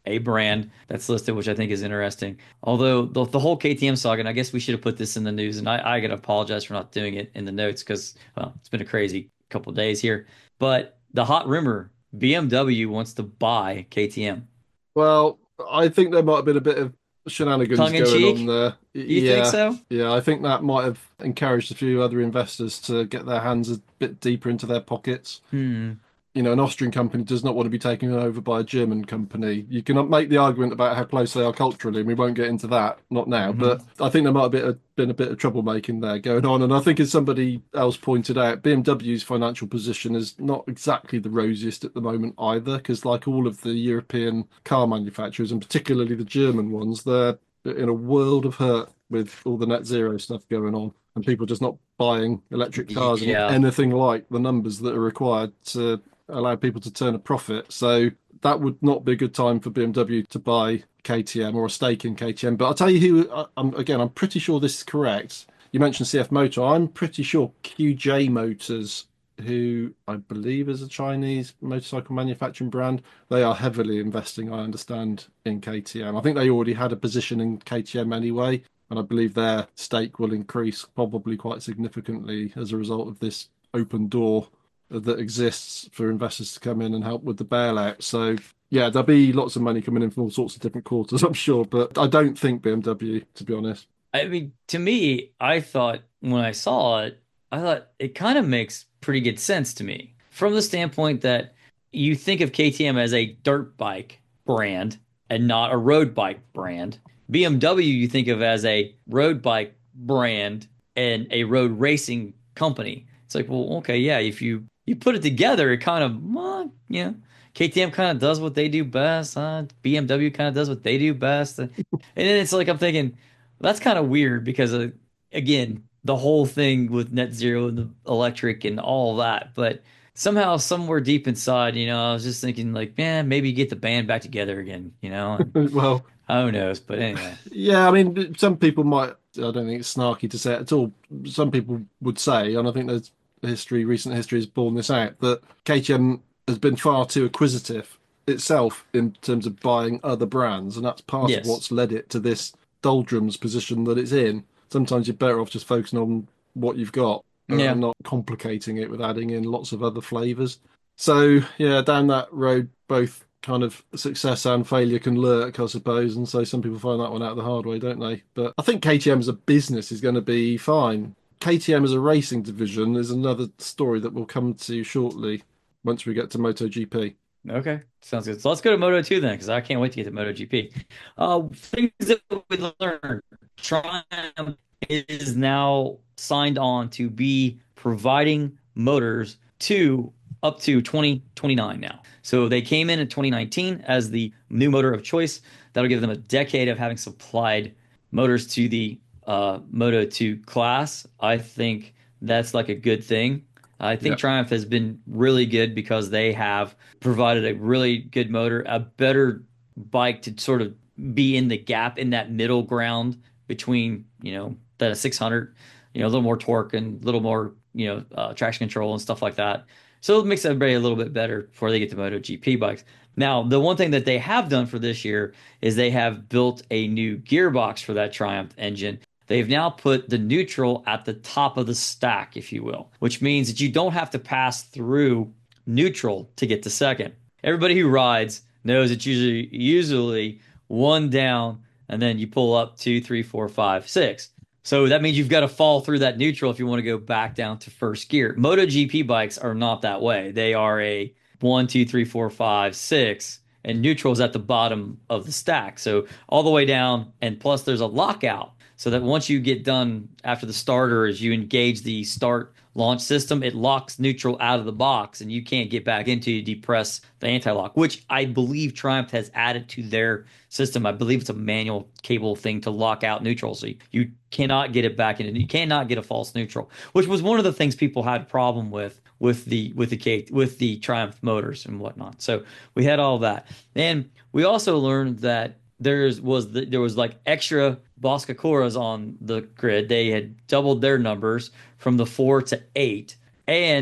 a brand that's listed, which I think is interesting. Although the, the whole K T M saga, and I guess we should have put this in the news, and I, I got to apologize for not doing it in the notes because, well, it's been a crazy couple of days here. But the hot rumor, B M W wants to buy K T M. Well, I think there might have been a bit of shenanigans Tongue in going on cheek? there. You think Yeah, so? yeah, I think that might have encouraged a few other investors to get their hands a bit deeper into their pockets. Hmm. You know, an Austrian company does not want to be taken over by a German company. You can make the argument about how close they are culturally, and we won't get into that, not now. But Hmm. I think there might have been a, been a bit of troublemaking there going on. And I think, as somebody else pointed out, B M W's financial position is not exactly the rosiest at the moment either, because like all of the European car manufacturers, and particularly the German ones, they're in a world of hurt with all the net zero stuff going on, and people just not buying electric cars in Yeah. anything like the numbers that are required to allow people to turn a profit. So that would not be a good time for B M W to buy K T M or a stake in K T M. But I'll tell you who, I- I'm, again, I'm pretty sure this is correct. You mentioned C F Motor. I'm pretty sure Q J Motors, who I believe is a Chinese motorcycle manufacturing brand, they are heavily investing, I understand, in K T M. I think they already had a position in K T M anyway, and I believe their stake will increase probably quite significantly as a result of this open door that exists for investors to come in and help with the bailout. So yeah, there'll be lots of money coming in from all sorts of different quarters, I'm sure, but I don't think B M W, to be honest. I mean, to me, I thought when I saw it, I thought it kind of makes pretty good sense to me from the standpoint that you think of K T M as a dirt bike brand and not a road bike brand. B M W you think of as a road bike brand and a road racing company. It's like, well, okay, yeah, if you you put it together, it kind of, well, you know, K T M kind of does what they do best. Uh, B M W kind of does what they do best. And then it's like I'm thinking, that's kind of weird because uh, again, the whole thing with net zero and the electric and all that. But somehow, somewhere deep inside, you know, I was just thinking like, man, maybe get the band back together again, you know, and Well, who knows? But anyway, yeah, I mean, some people might, I don't think it's snarky to say it at all. Some people would say, and I think there's history, recent history has borne this out, that K T M has been far too acquisitive itself in terms of buying other brands, and that's part of yes, what's led it to this doldrums position that it's in. Sometimes you're better off just focusing on what you've got uh, yeah. and not complicating it with adding in lots of other flavors. So, yeah, down that road, both kind of success and failure can lurk, I suppose. And so some people find that one out the hard way, don't they? But I think K T M as a business is going to be fine. K T M as a racing division is another story that we'll come to shortly once we get to MotoGP. Okay, sounds good. So let's go to Moto two then, because I can't wait to get to MotoGP. Uh, things that we learned. Triumph is now signed on to be providing motors to up to twenty twenty-nine now. So they came in in twenty nineteen as the new motor of choice. That'll give them a decade of having supplied motors to the uh, Moto two class. I think that's like a good thing. I think Yeah. Triumph has been really good because they have provided a really good motor, a better bike to sort of be in the gap in that middle ground between, you know, the six hundred, you know, a little more torque and a little more, you know, uh, traction control and stuff like that. So it makes everybody a little bit better before they get to MotoGP bikes. Now, the one thing that they have done for this year is they have built a new gearbox for that Triumph engine. They've now put the neutral at the top of the stack, if you will, which means that you don't have to pass through neutral to get to second. Everybody who rides knows it's usually usually one down and then you pull up two, three, four, five, six. So that means you've got to fall through that neutral if you want to go back down to first gear. MotoGP bikes are not that way. They are a one, two, three, four, five, six, and neutral is at the bottom of the stack. So all the way down, and plus there's a lockout so that once you get done after the starter, as you engage the start launch system, it locks neutral out of the box and you can't get back into you depress the anti-lock, which I believe Triumph has added to their system. I believe it's a manual cable thing to lock out neutral. So you, you cannot get it back in. You cannot get a false neutral, which was one of the things people had a problem with with the with the K, with the Triumph motors and whatnot. So we had all that. And we also learned that there's was the, there was like extra Boscacoras on the grid. They had doubled their numbers from the four to eight, and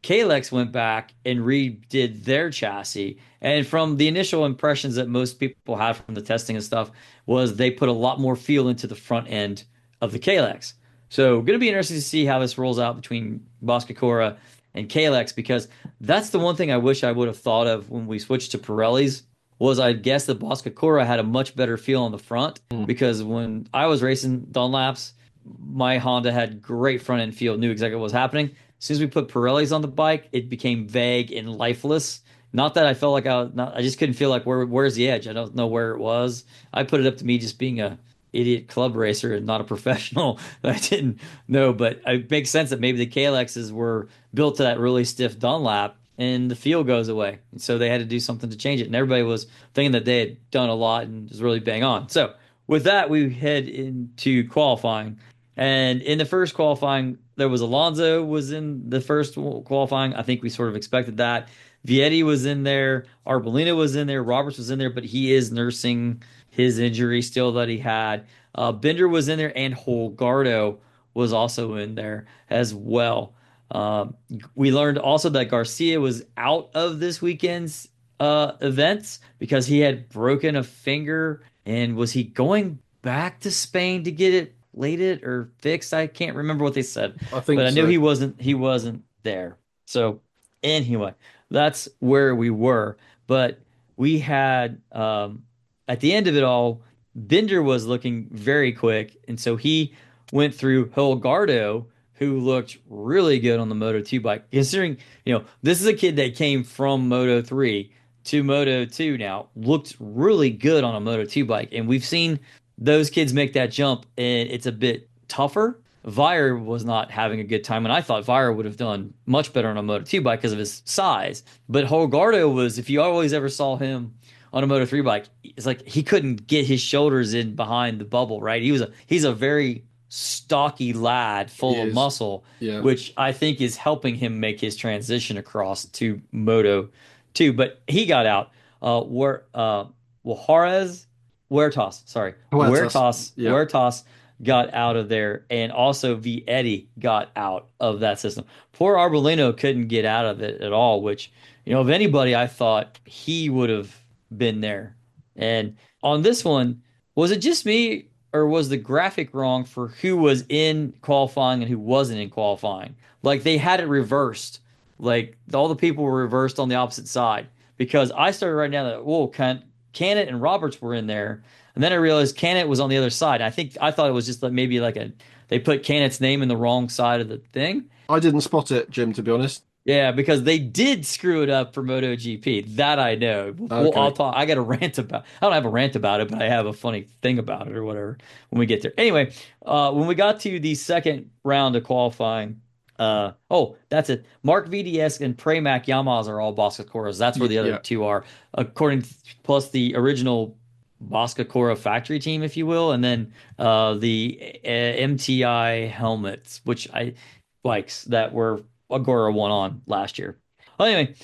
Kalex went back and redid their chassis. And from the initial impressions that most people had from the testing and stuff was they put a lot more feel into the front end of the Kalex. So going to be interesting to see how this rolls out between Boscacora and Kalex, because that's the one thing I wish I would have thought of when we switched to Pirellis was I guess that Boscacora had a much better feel on the front, Mm. because when I was racing Dunlops, my Honda had great front end feel, knew exactly what was happening. As soon as we put Pirellis on the bike, it became vague and lifeless. Not that I felt like I, not, I just couldn't feel like where where's the edge. I don't know where it was. I put it up to me just being a idiot club racer and not a professional. I didn't know, but it makes sense that maybe the K L Xs were built to that really stiff Dunlap, and the feel goes away. And so they had to do something to change it. And everybody was thinking that they had done a lot and was really bang on. So with that, we head into qualifying. And in the first qualifying, there was Alonso was in the first qualifying. I think we sort of expected that. Vietti was in there. Arbolino was in there. Roberts was in there, but he is nursing his injury still that he had. Uh, Bender was in there, and Holgardo was also in there as well. Um, we learned also that Garcia was out of this weekend's uh, events because he had broken a finger. And was he going back to Spain to get it plated or fixed? I can't remember what they said, I think but I knew so. he wasn't. He wasn't there. So anyway, that's where we were. But we had um, at the end of it all, Bender was looking very quick, and so he went through Holgardo, who looked really good on the Moto two bike. Considering, you know, this is a kid that came from Moto three to Moto two now, looked really good on a Moto two bike. And we've seen those kids make that jump, and it's a bit tougher. Vire was not having a good time, and I thought Vire would have done much better on a Moto two bike because of his size. But Holgardo was, if you always ever saw him on a Moto three bike, it's like he couldn't get his shoulders in behind the bubble, right? He was a he's a very stocky lad full He of is. muscle, Yeah. which I think is helping him make his transition across to Moto two. But he got out. Uh, where uh, well, Juarez, Huertas, sorry, Huertas. Huertas, Yeah. Huertas got out of there, and also Vietti got out of that system. Poor Arbolino couldn't get out of it at all, which, you know, if anybody, I thought he would have been there. And on this one, was it just me, or was the graphic wrong for who was in qualifying and who wasn't in qualifying? Like they had it reversed. Like all the people were reversed on the opposite side, because I started writing down that, whoa, Can Canet and Roberts were in there. And then I realized Canet was on the other side. I think I thought it was just like maybe like a they put Canet's name in the wrong side of the thing. I didn't spot it, Jim, to be honest. Yeah, because they did screw it up for MotoGP. That I know. Well, Okay. I'll talk. I got a rant about. I don't have a rant about it, but I have a funny thing about it or whatever when we get there. Anyway, uh, when we got to the second round of qualifying, uh, oh, that's it. Mark V D S and Pramac Yamahas are all Boscacoras. That's where the other Yeah. two are, according to, plus the original Boscacora factory team, if you will, and then uh, the uh, M T I helmets, which I bikes that were Agora won on last year. Well, anyway,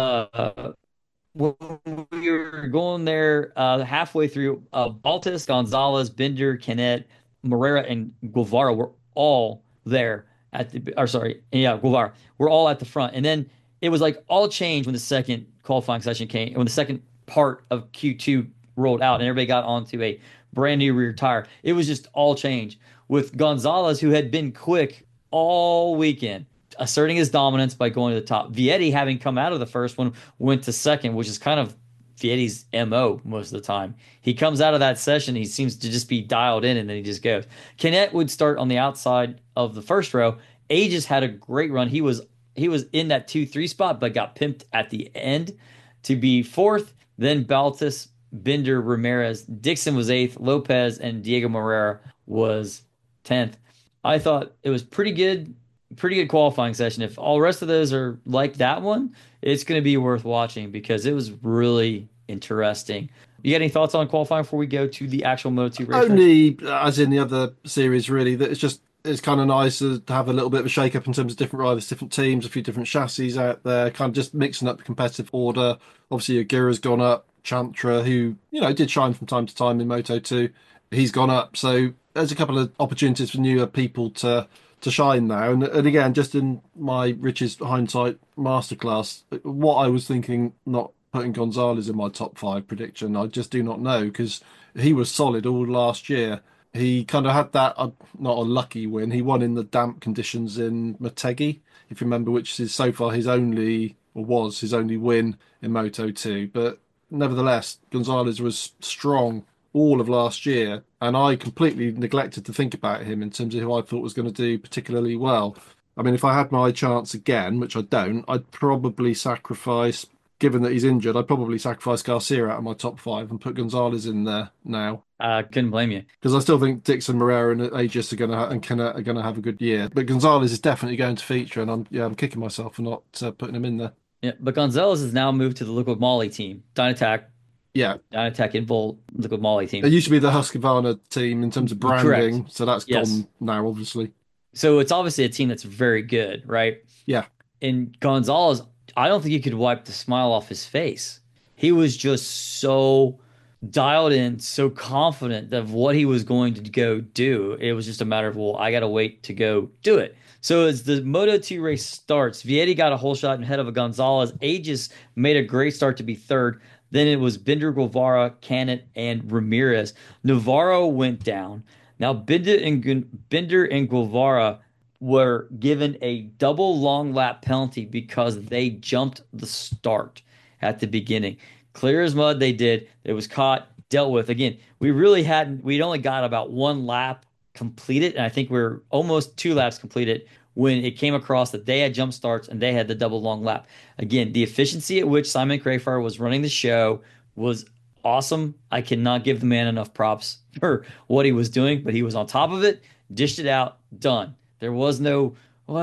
uh, when we were going there uh, halfway through, uh, Baltus, Gonzalez, Bender, Canet, Moreira, and Guevara were all there at the, or sorry, yeah, Guevara, were all at the front. And then it was like all changed when the second qualifying session came, when the second part of Q two rolled out and everybody got onto a brand new rear tire. It was just all change with Gonzalez, who had been quick all weekend, asserting his dominance by going to the top. Vietti, having come out of the first one, went to second, which is kind of Vietti's M O most of the time. He comes out of that session, he seems to just be dialed in, and then he just goes. Canet would start on the outside of the first row. Aegis had a great run. He was he was in that two three spot, but got pimped at the end to be fourth. Then Baltus, Bender, Ramirez, Dixon was eighth, Lopez, and Diego Moreira was tenth. I thought it was pretty good, pretty good qualifying session. If all the rest of those are like that one, it's going to be worth watching because it was really interesting. You got any thoughts on qualifying before we go to the actual Moto two race? Only as in the other series, really, that it's just it's kind of nice to have a little bit of a shake up in terms of different riders, different teams, a few different chassis out there, kind of just mixing up the competitive order. Obviously, Aguirre's gone up, Chantra, who you know did shine from time to time in Moto two, he's gone up. So there's a couple of opportunities for newer people to to shine now. And, and again, just in my Rich's hindsight masterclass, what I was thinking, not putting Gonzalez in my top five prediction, I just do not know because he was solid all last year. He kind of had that, uh, not a lucky win. He won in the damp conditions in Motegi, if you remember, which is so far his only, or was his only win in Moto two. But nevertheless, Gonzalez was strong all of last year, and I completely neglected to think about him in terms of who I thought was going to do particularly well. I mean, if I had my chance again, which I don't, I'd probably sacrifice, given that he's injured, I'd probably sacrifice Garcia out of my top five and put Gonzalez in there now. Uh, couldn't blame you. Because I still think Dixon, Moreira, and Aegis are going to and Kennett are going to have a good year. But Gonzalez is definitely going to feature, and I'm yeah, I'm kicking myself for not uh, putting him in there. Yeah, but Gonzalez has now moved to the Liquid Moly team. Dynatech, Yeah, Dynatech Involt Liquid Moly team. it used to be the Husqvarna team in terms of branding, Correct. so that's Yes. gone now, obviously. So it's obviously a team that's very good, right? Yeah, And Gonzalez, I don't think you could wipe the smile off his face. He was just so dialed in, so confident of what he was going to go do. It was just a matter of, well, I got to wait to go do it. So as the Moto two race starts, Vietti got a whole shot ahead of a Gonzalez. Aegis made a great start to be third. Then it was Binder, Guevara, Canet, and Ramirez. Navarro went down. Now Binder and Binder and Guevara were given a double long lap penalty because they jumped the start at the beginning. Clear as mud, they did. It was caught, dealt with. Again, we really hadn't, we'd only got about one lap completed, and I think we are almost two laps completed when it came across that they had jump starts and they had the double long lap. Again, the efficiency at which Simon Crafar was running the show was awesome. I cannot give the man enough props for what he was doing, but he was on top of it, dished it out, done. There was no,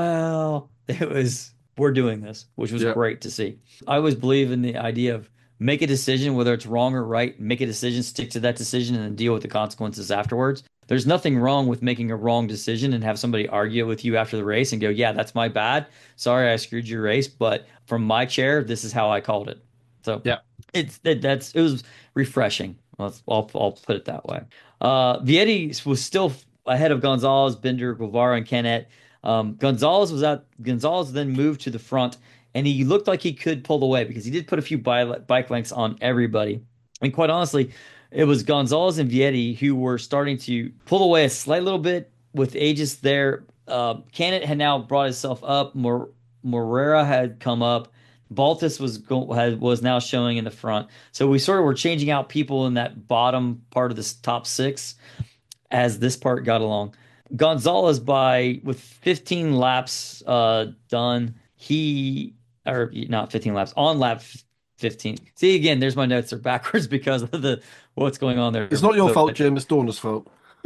well, it was, we're doing this, which was yeah, great to see. I always believe in the idea of make a decision, whether it's wrong or right, make a decision, stick to that decision, and then deal with the consequences afterwards. There's nothing wrong with making a wrong decision and have somebody argue with you after the race and go, yeah, that's my bad. Sorry, I screwed your race, but from my chair, this is how I called it. So yeah. it's it, that's it was refreshing. Let's, I'll I'll put it that way. Uh, Vietti was still ahead of Gonzalez, Binder, Guevara, and Canet. Um, Gonzalez was out. Gonzalez then moved to the front, and he looked like he could pull away because he did put a few bike, bike lengths on everybody. And quite honestly, it was Gonzalez and Vietti who were starting to pull away a slight little bit with Aegis there. Uh, Canet had now brought himself up. Mor- Moreira had come up. Baltus was go- had, was now showing in the front. So we sort of were changing out people in that bottom part of this top six as this part got along. Gonzalez, by with fifteen laps uh, done, he or not fifteen laps on lap fifteen. See again, there's my notes are backwards because of the what's going on there. It's not your So, fault, Jim. It's Dorna's fault.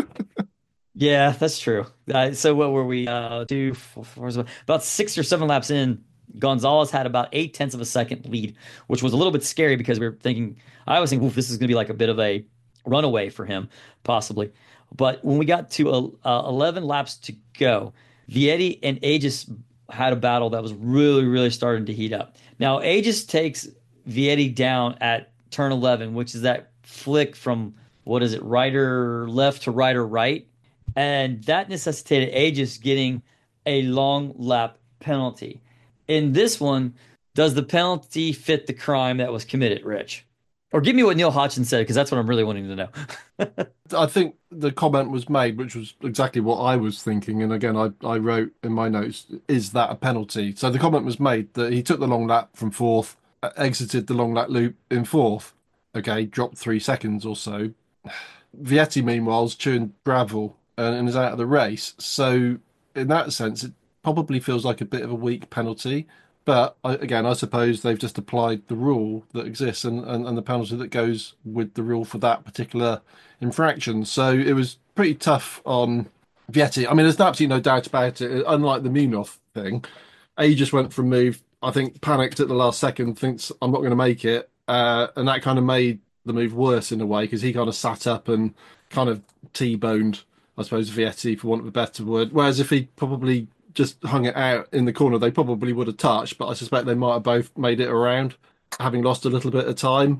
yeah, that's true. Uh, so what were we? Uh, two, four, four, about six or seven laps in. Gonzalez had about eight tenths of a second lead, which was a little bit scary because we were thinking, I was thinking, this is going to be like a bit of a runaway for him, possibly. But when we got to uh, eleven laps to go, Vietti and Aegis had a battle that was really, really starting to heat up. Now, Aegis takes Vietti down at turn eleven, which is that flick from, what is it, right or left to right or right. And that necessitated Aegis getting a long lap penalty. In this one, does the penalty fit the crime that was committed, Rich? Or give me what Neil Hodgson said, because that's what I'm really wanting to know. I think the comment was made, which was exactly what I was thinking. And again, I, I wrote in my notes, is that a penalty? So the comment was made that he took the long lap from fourth, exited the long lap loop in fourth. Okay, dropped three seconds or so. Vietti, meanwhile, is chewing gravel and, and is out of the race. So in that sense, it probably feels like a bit of a weak penalty. But I, again, I suppose they've just applied the rule that exists and, and, and the penalty that goes with the rule for that particular infraction. So it was pretty tough on Vietti. I mean, there's absolutely no doubt about it. Unlike the Munoz thing, he just went from move, I think, panicked at the last second, thinks I'm not going to make it. Uh, and that kind of made the move worse in a way because he kind of sat up and kind of T-boned, I suppose, Vietti, for want of a better word. Whereas if he probably just hung it out in the corner, they probably would have touched, but I suspect they might have both made it around, having lost a little bit of time.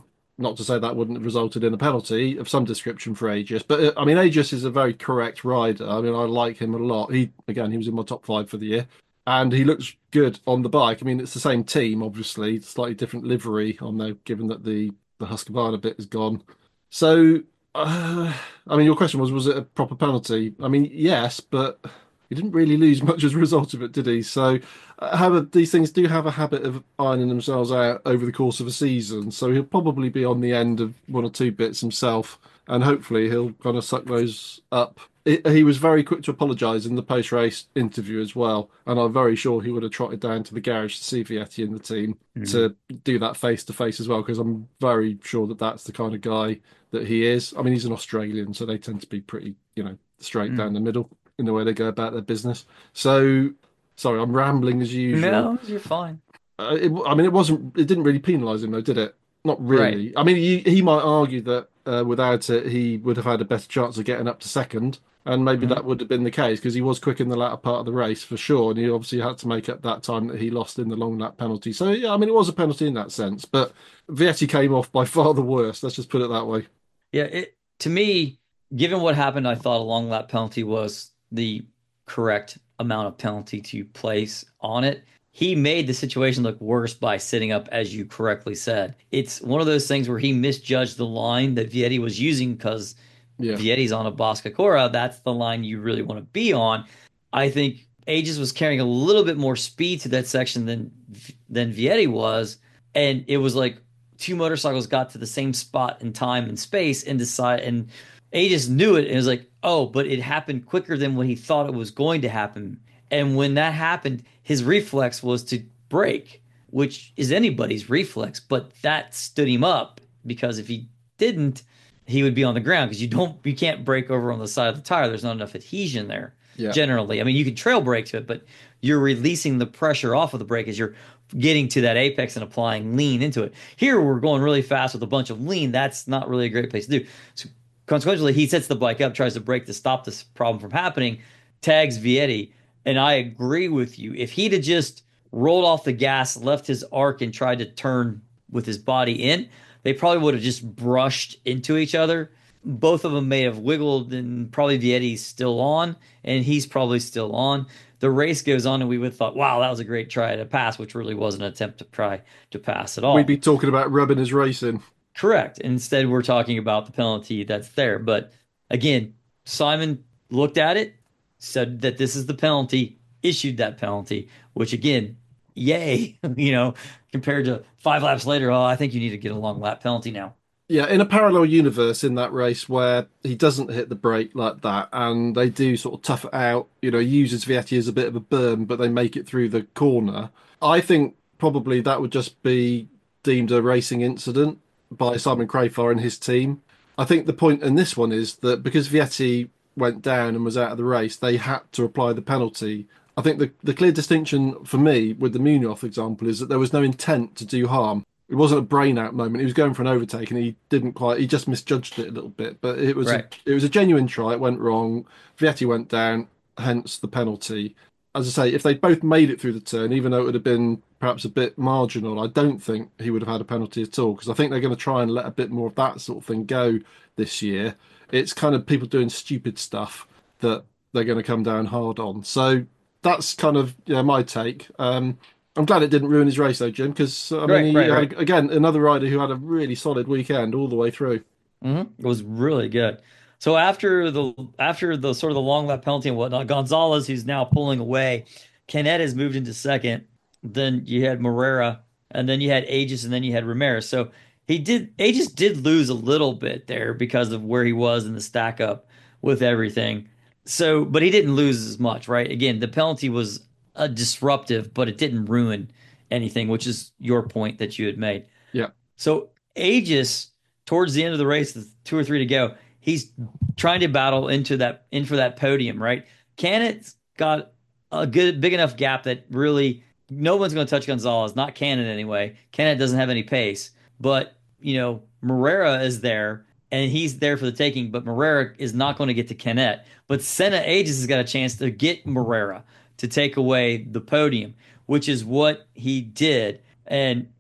Not to say that wouldn't have resulted in a penalty of some description for Aegis, but uh, I mean, Aegis is a very correct rider. I mean, I like him a lot. He again, he was in my top five for the year, and he looks good on the bike. I mean, it's the same team, obviously, slightly different livery on there, given that the the Husqvarna bit is gone. So, uh, I mean, your question was, was it a proper penalty? I mean, yes, but he didn't really lose much as a result of it, did he? So, uh, how these things do have a habit of ironing themselves out over the course of a season. So he'll probably be on the end of one or two bits himself, and hopefully he'll kind of suck those up. It, he was very quick to apologise in the post-race interview as well, and I'm very sure he would have trotted down to the garage to see Vietti in the team mm-hmm. to do that face-to-face as well, because I'm very sure that that's the kind of guy that he is. I mean, he's an Australian, so they tend to be pretty, you know, straight mm. down the middle in the way they go about their business. So, sorry, I'm rambling as usual. No, you're fine. Uh, it, I mean, it wasn't. It didn't really penalise him, though, did it? Not really. Right. I mean, he, he might argue that uh, without it, he would have had a better chance of getting up to second, and maybe mm-hmm. that would have been the case because he was quick in the latter part of the race for sure, and he obviously had to make up that time that he lost in the long lap penalty. So, yeah, I mean, it was a penalty in that sense, but Vietti came off by far the worst. Let's just put it that way. Yeah, it, to me, given what happened, I thought a long lap penalty was the correct amount of penalty to place on it. He made the situation look worse by sitting up, as you correctly said. It's one of those things where he misjudged the line that Vietti was using because yeah. Vietti's on a Boscacora. That's the line you really want to be on. I think Aegis was carrying a little bit more speed to that section than than Vietti was, and it was like two motorcycles got to the same spot in time and space and decide and Aegis knew it and was like, oh, but it happened quicker than what he thought it was going to happen. And when that happened, his reflex was to brake, which is anybody's reflex, but that stood him up because if he didn't, he would be on the ground because you don't you can't brake over on the side of the tire. There's not enough adhesion there. Yeah. Generally. I mean, you can trail brake to it, but you're releasing the pressure off of the brake as you're getting to that apex and applying lean into it. Here, we're going really fast with a bunch of lean. That's not really a great place to do. So consequently, he sets the bike up, tries to brake to stop this problem from happening, tags Vietti, and I agree with you. If he'd have just rolled off the gas, left his arc, and tried to turn with his body in, they probably would have just brushed into each other. Both of them may have wiggled, and probably Vietti's still on, and he's probably still on. The race goes on, and we would have thought, wow, that was a great try to pass, which really wasn't an attempt to try to pass at all. We'd be talking about rubbing his racing. Correct. Instead, we're talking about the penalty that's there. But again, Simon looked at it, said that this is the penalty, issued that penalty, which again, yay, you know, compared to five laps later, oh, I think you need to get a long lap penalty now. Yeah, in a parallel universe in that race where he doesn't hit the brake like that and they do sort of tough it out, you know, uses Vietti as a bit of a berm, but they make it through the corner, I think probably that would just be deemed a racing incident by Simon Crafar and his team. I think the point in this one is that because Vietti went down and was out of the race, they had to apply the penalty. I think the, the clear distinction for me with the Munoz example is that there was no intent to do harm. It wasn't a brain out moment. He was going for an overtake and he didn't quite, he just misjudged it a little bit. But it was right. a, it was a genuine try. It went wrong. Vietti went down, hence the penalty. As I say, if they both made it through the turn, even though it would have been perhaps a bit marginal, I don't think he would have had a penalty at all because I think they're going to try and let a bit more of that sort of thing go this year. It's kind of people doing stupid stuff that they're going to come down hard on. So that's kind of you know, my take. Um, I'm glad it didn't ruin his race though, Jim, because I right, mean, he right, had, right. again, another rider who had a really solid weekend all the way through. Mm-hmm. It was really good. So after the after the sort of the long lap penalty and whatnot, Gonzalez, who's now pulling away, Canet has moved into second. Then you had Morera, and then you had Aegis, and then you had Ramirez. So he did Aegis did lose a little bit there because of where he was in the stack up with everything. So, but he didn't lose as much, right? Again, the penalty was a disruptive, but it didn't ruin anything, which is your point that you had made. Yeah. So Aegis, towards the end of the race, with two or three to go, he's trying to battle into that in for that podium, right? Canon's got a good big enough gap that really no one's going to touch Gonzalez, not Canon anyway. Canon doesn't have any pace, but you know Morera is there and he's there for the taking, but Morera is not going to get to Canet. But Senna Aegis has got a chance to get Morera to take away the podium, which is what he did. And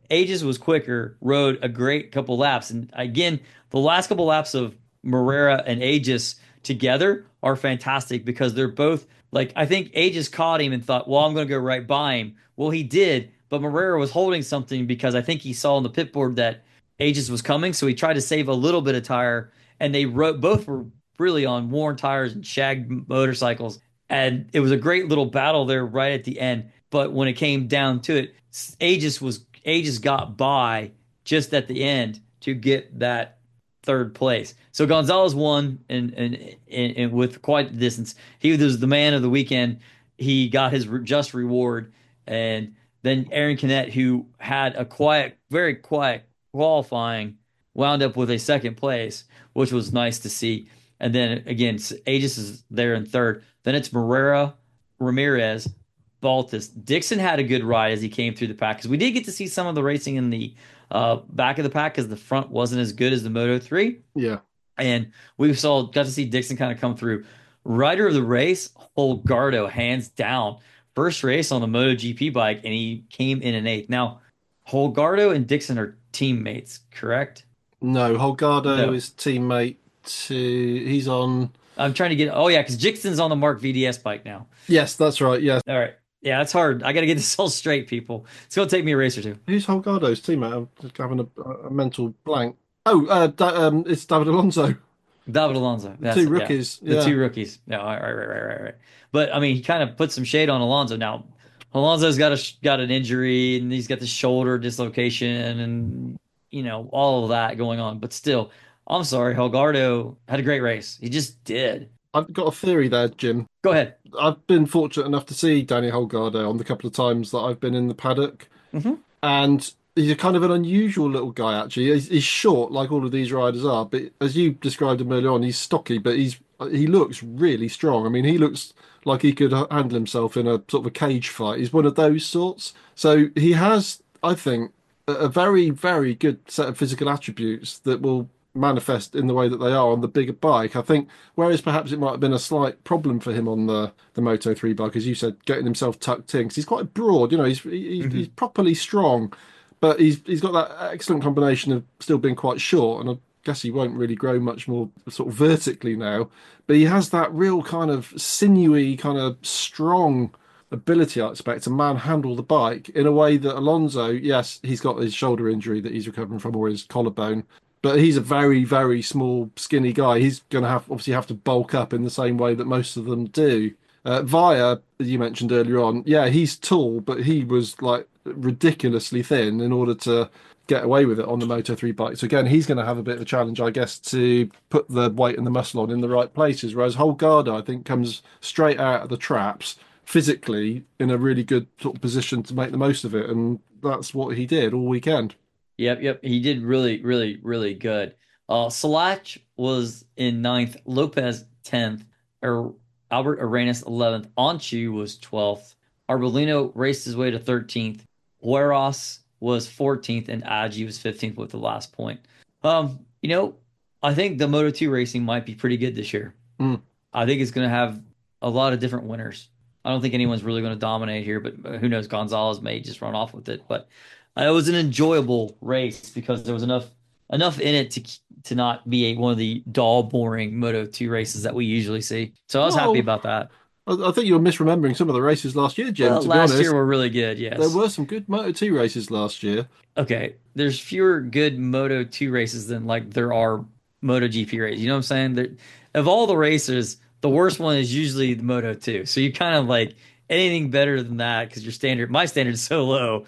Aegis was quicker, rode a great couple laps. And again, the last couple laps of Morera and Aegis together are fantastic because they're both like, I think Aegis caught him and thought, well, I'm going to go right by him. Well, he did, but Morera was holding something because I think he saw on the pit board that Aegis was coming. So he tried to save a little bit of tire, and they rode, both were really on worn tires and shagged motorcycles. And it was a great little battle there right at the end. But when it came down to it, Aegis was Aegis got by just at the end to get that third place. So Gonzalez won and and, and, and with quite the distance. He was the man of the weekend. He got his just reward. And then Aaron Canet, who had a quiet, very quiet qualifying, wound up with a second place, which was nice to see. And then again, Aegis is there in third. Then it's Morera, Ramirez, Baltus. Dixon had a good ride as he came through the pack because we did get to see some of the racing in the uh, back of the pack because the front wasn't as good as the Moto three. Yeah. And we saw got to see Dixon kind of come through. Rider of the race, Holgado, hands down. First race on the MotoGP bike, and he came in an eighth. Now, Holgado and Dixon are teammates, correct? No, Holgado No. is teammate to. He's on. I'm trying to get. Oh, yeah, because Dixon's on the Mark V D S bike now. Yes, that's right. Yes. All right. Yeah, it's hard. I got to get this all straight, people. It's going to take me a race or two. Who's Holgado's teammate? I'm just having a, a mental blank. Oh, uh, da, um, it's David Alonso. David Alonso. That's Two it, yeah. rookies. The Yeah. two rookies. Yeah, right, right, right, right, right, right. But I mean, he kind of put some shade on Alonso. Now, Alonso's got a got an injury and he's got the shoulder dislocation and you know all of that going on. But still, I'm sorry, Holgado had a great race. He just did. I've got a theory there, Jim. Go ahead. I've been fortunate enough to see Danny Holgado on the couple of times that I've been in the paddock, hmm and he's a kind of an unusual little guy. Actually, he's, he's short, like all of these riders are, but as you described him earlier on, he's stocky, but he's he looks really strong. I mean, he looks like he could handle himself in a sort of a cage fight. He's one of those sorts. So he has, I think, a a very, very good set of physical attributes that will manifest in the way that they are on the bigger bike. I think, whereas perhaps it might have been a slight problem for him on the the Moto three bike, as you said, getting himself tucked in, because he's quite broad. You know, he's he, hmm he's properly strong, but he's he's got that excellent combination of still being quite short, and I guess he won't really grow much more sort of vertically now. But he has that real kind of sinewy, kind of strong ability, I expect, to manhandle the bike in a way that Alonso, yes, he's got his shoulder injury that he's recovering from, or his collarbone, but he's a very, very small, skinny guy. He's going to have obviously have to bulk up in the same way that most of them do. Uh, Via, as you mentioned earlier on, yeah, he's tall, but he was like ridiculously thin in order to get away with it on the Moto three bike. So again, he's going to have a bit of a challenge, I guess, to put the weight and the muscle on in the right places. Whereas Holgado, I think, comes straight out of the traps physically in a really good sort of position to make the most of it, and that's what he did all weekend. Yep, yep. He did really, really, really good. Uh, Salach was in ninth, Lopez tenth, or Albert Arenas eleventh, Anchu was twelfth, Arbolino raced his way to thirteenth, Hueros was fourteenth, and Agi was fifteenth with the last point. Um, you know, I think the Moto two racing might be pretty good this year. Mm. I think it's going to have a lot of different winners. I don't think anyone's really going to dominate here, but uh, who knows? Gonzalez may just run off with it. But uh, it was an enjoyable race because there was enough enough in it to to not be a, one of the dull, boring Moto two races that we usually see. So I was happy Well, about that. I, I think you were misremembering some of the races last year, Jim, Well, to be last honest. year were really good. There Yes. were some good Moto two races last year. Okay. There's fewer good Moto two races than like there are MotoGP races. You know what I'm saying? There, of all the races, the worst one is usually the Moto two. So you kind of like anything better than that because your standard, my standard is so low.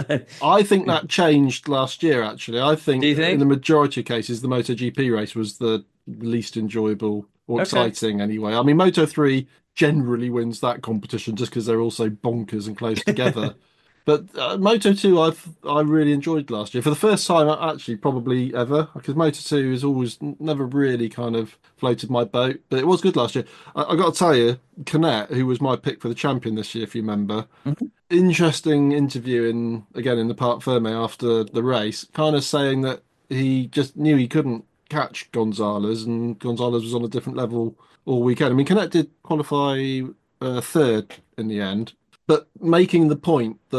I think that changed last year, actually. I Do think you in the think? majority of cases, the MotoGP race was the least enjoyable or Okay. exciting anyway. I mean, Moto three generally wins that competition just because they're all so bonkers and close together. But uh, Moto two, I've I really enjoyed last year for the first time uh, actually probably ever, because Moto two has always n- never really kind of floated my boat, but it was good last year. I, I got to tell you, Canet, who was my pick for the champion this year, if you remember, Mhm. interesting interview in again in the Parc Ferme after the race, kind of saying that he just knew he couldn't catch Gonzalez, and Gonzalez was on a different level all weekend. I mean, Canet did qualify uh, third in the end, but making the point that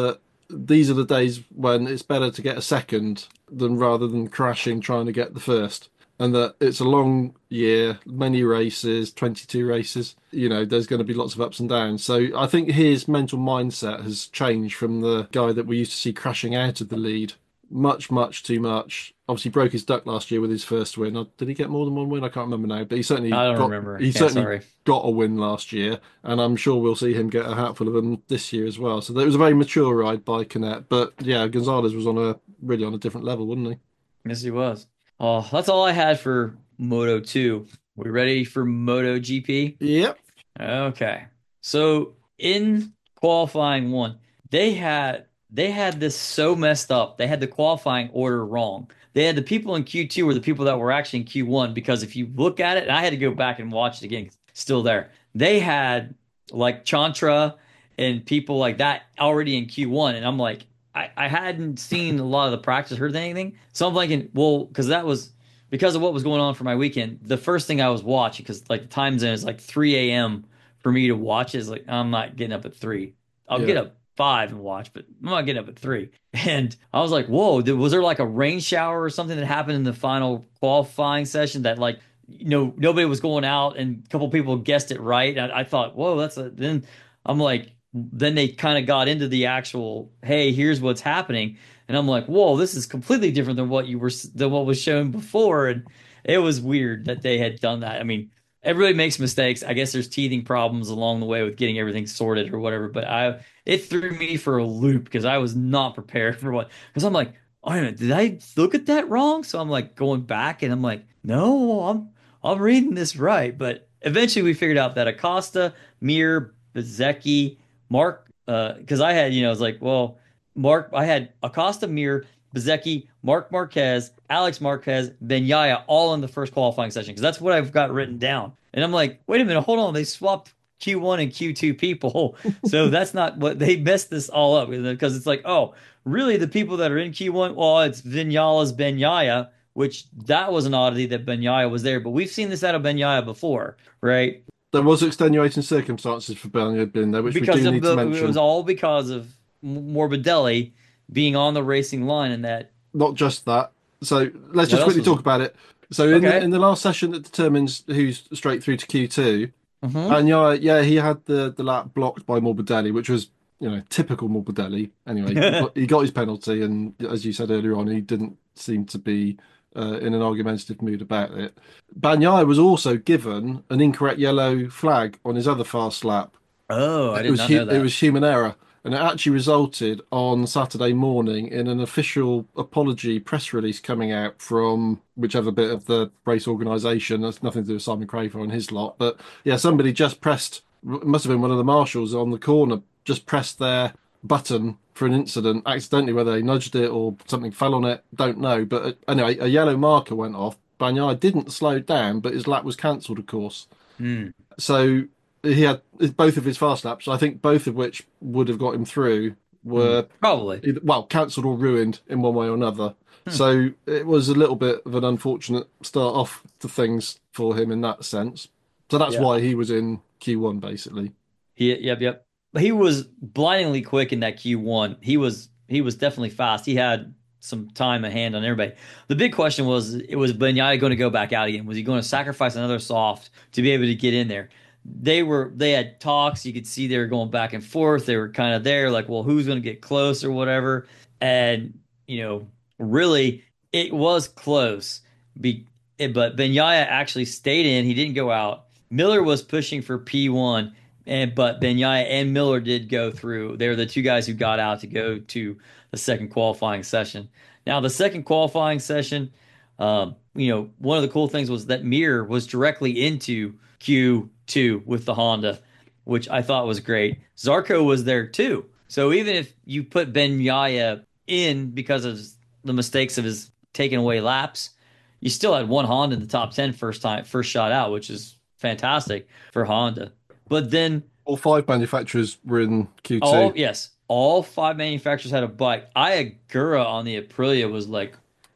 these are the days when it's better to get a second than rather than crashing trying to get the first. And that it's a long year, many races, twenty-two races. You know, there's going to be lots of ups and downs. So I think his mental mindset has changed from the guy that we used to see crashing out of the lead. Much, much too much. Obviously broke his duck last year with his first win. Or did he get more than one win? I can't remember now. But he certainly I don't got remember. he Yeah, certainly sorry. got a win last year, and I'm sure we'll see him get a hatful of them this year as well. So that was a very mature ride by Canet. But yeah, Gonzalez was on a really on a different level, wasn't he? Yes, he was. Oh, that's all I had for Moto two. We ready for Moto G P? Yep. Okay. So in qualifying one, they had they had this so messed up. They had the qualifying order wrong. They had the people in Q two were the people that were actually in Q one because if you look at it, and I had to go back and watch it again, it's still there. They had like Chantra and people like that already in Q one, and I'm like, I, I hadn't seen a lot of the practice, heard anything. So I'm thinking, well, because that was because of what was going on for my weekend. The first thing I was watching, because like the time zone is like three a m for me to watch, is like I'm not getting up at three. I'll Yeah. get up five and watch, but I'm not getting up at three. And I was like, whoa, did, was there like a rain shower or something that happened in the final qualifying session that like you know nobody was going out and a couple people guessed it right. I, I thought, whoa, that's a then I'm like then they kind of got into the actual, hey, here's what's happening, and I'm like, whoa, this is completely different than what you were than what was shown before, and it was weird that they had done that. I mean, everybody makes mistakes. I guess there's teething problems along the way with getting everything sorted or whatever, but I it threw me for a loop because I was not prepared for what because I'm like, oh, wait a minute, did I look at that wrong? So I'm like going back and I'm like, no, I'm I'm reading this right, but eventually we figured out that Acosta, Mir, Bezecchi, Mark, because uh, I had, you know, I was like, well, Mark, I had Acosta, Mir, Bezecchi, Mark Marquez, Alex Marquez, Benyaya all in the first qualifying session because that's what I've got written down. And I'm like, wait a minute, hold on, they swapped Q one and Q two people, so that's not what they messed this all up because it's like, oh, really, the people that are in Q one, well, it's Vinales, Benyaya, which that was an oddity that Benyaya was there, but we've seen this out of Benyaya before, right? There was extenuating circumstances for Bernard being there, which we Because do of need to the it was mention. all because of Morbidelli being on the racing line and that Not just that. So let's what just else quickly was talk it? about it. So in the Okay. in the last session that determines who's straight through to Q two, Mm-hmm. and yeah, yeah, he had the the lap blocked by Morbidelli, which was you know typical Morbidelli. Anyway, he got, he got his penalty, and as you said earlier on, he didn't seem to be uh, in an argumentative mood about it. Bagnaia was also given an incorrect yellow flag on his other fast lap. Oh, I It did was not hu know it that. was human error, and it actually resulted on Saturday morning in an official apology press release coming out from whichever bit of the race organisation. That's nothing to do with Simon Craver and his lot, but yeah, somebody just pressed. It must have been one of the marshals on the corner. Just pressed their button for an incident accidentally, whether they nudged it or something fell on it. Don't know, but uh, anyway, a yellow marker went off. Bagnaia didn't slow down, but his lap was cancelled, of course. Hmm. So he had both of his fast laps, I think both of which would have got him through, Hmm. were Probably. either, well, cancelled or ruined in one way or another. Hmm. So it was a little bit of an unfortunate start off to things for him in that sense. So that's Yeah. why he was in Q one basically. He, yep, yep. He was blindingly quick in that Q one. He was he was definitely fast. He had some time in hand on everybody. The big question was, it was Benyai going to go back out again? Was he going to sacrifice another soft to be able to get in there? They were they had talks. You could see they were going back and forth. They were kind of there, like, well, who's going to get close or whatever. And you know, really, it was close. Be, but Benyaya actually stayed in. He didn't go out. Miller was pushing for P one and but Benyaya and Miller did go through. They're the two guys who got out to go to the second qualifying session. Now, the second qualifying session, um, you know, one of the cool things was that Mir was directly into Q two with the Honda, which I thought was great. Zarco was there too. So even if you put Benyaya in because of the mistakes of his taking away laps, you still had one Honda in the top ten first time, first shot out, which is fantastic for Honda. But then All five manufacturers were in Q two. all yes, all five manufacturers had a bike. Ayagura on the Aprilia was like,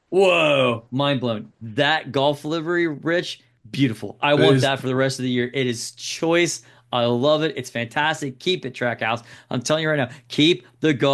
whoa, mind blown. That Golf livery, Rich, beautiful. I It want is that for the rest of the year. It is choice. I love it. It's fantastic. Keep it, Trackhouse. I'm telling you right now, keep the Golf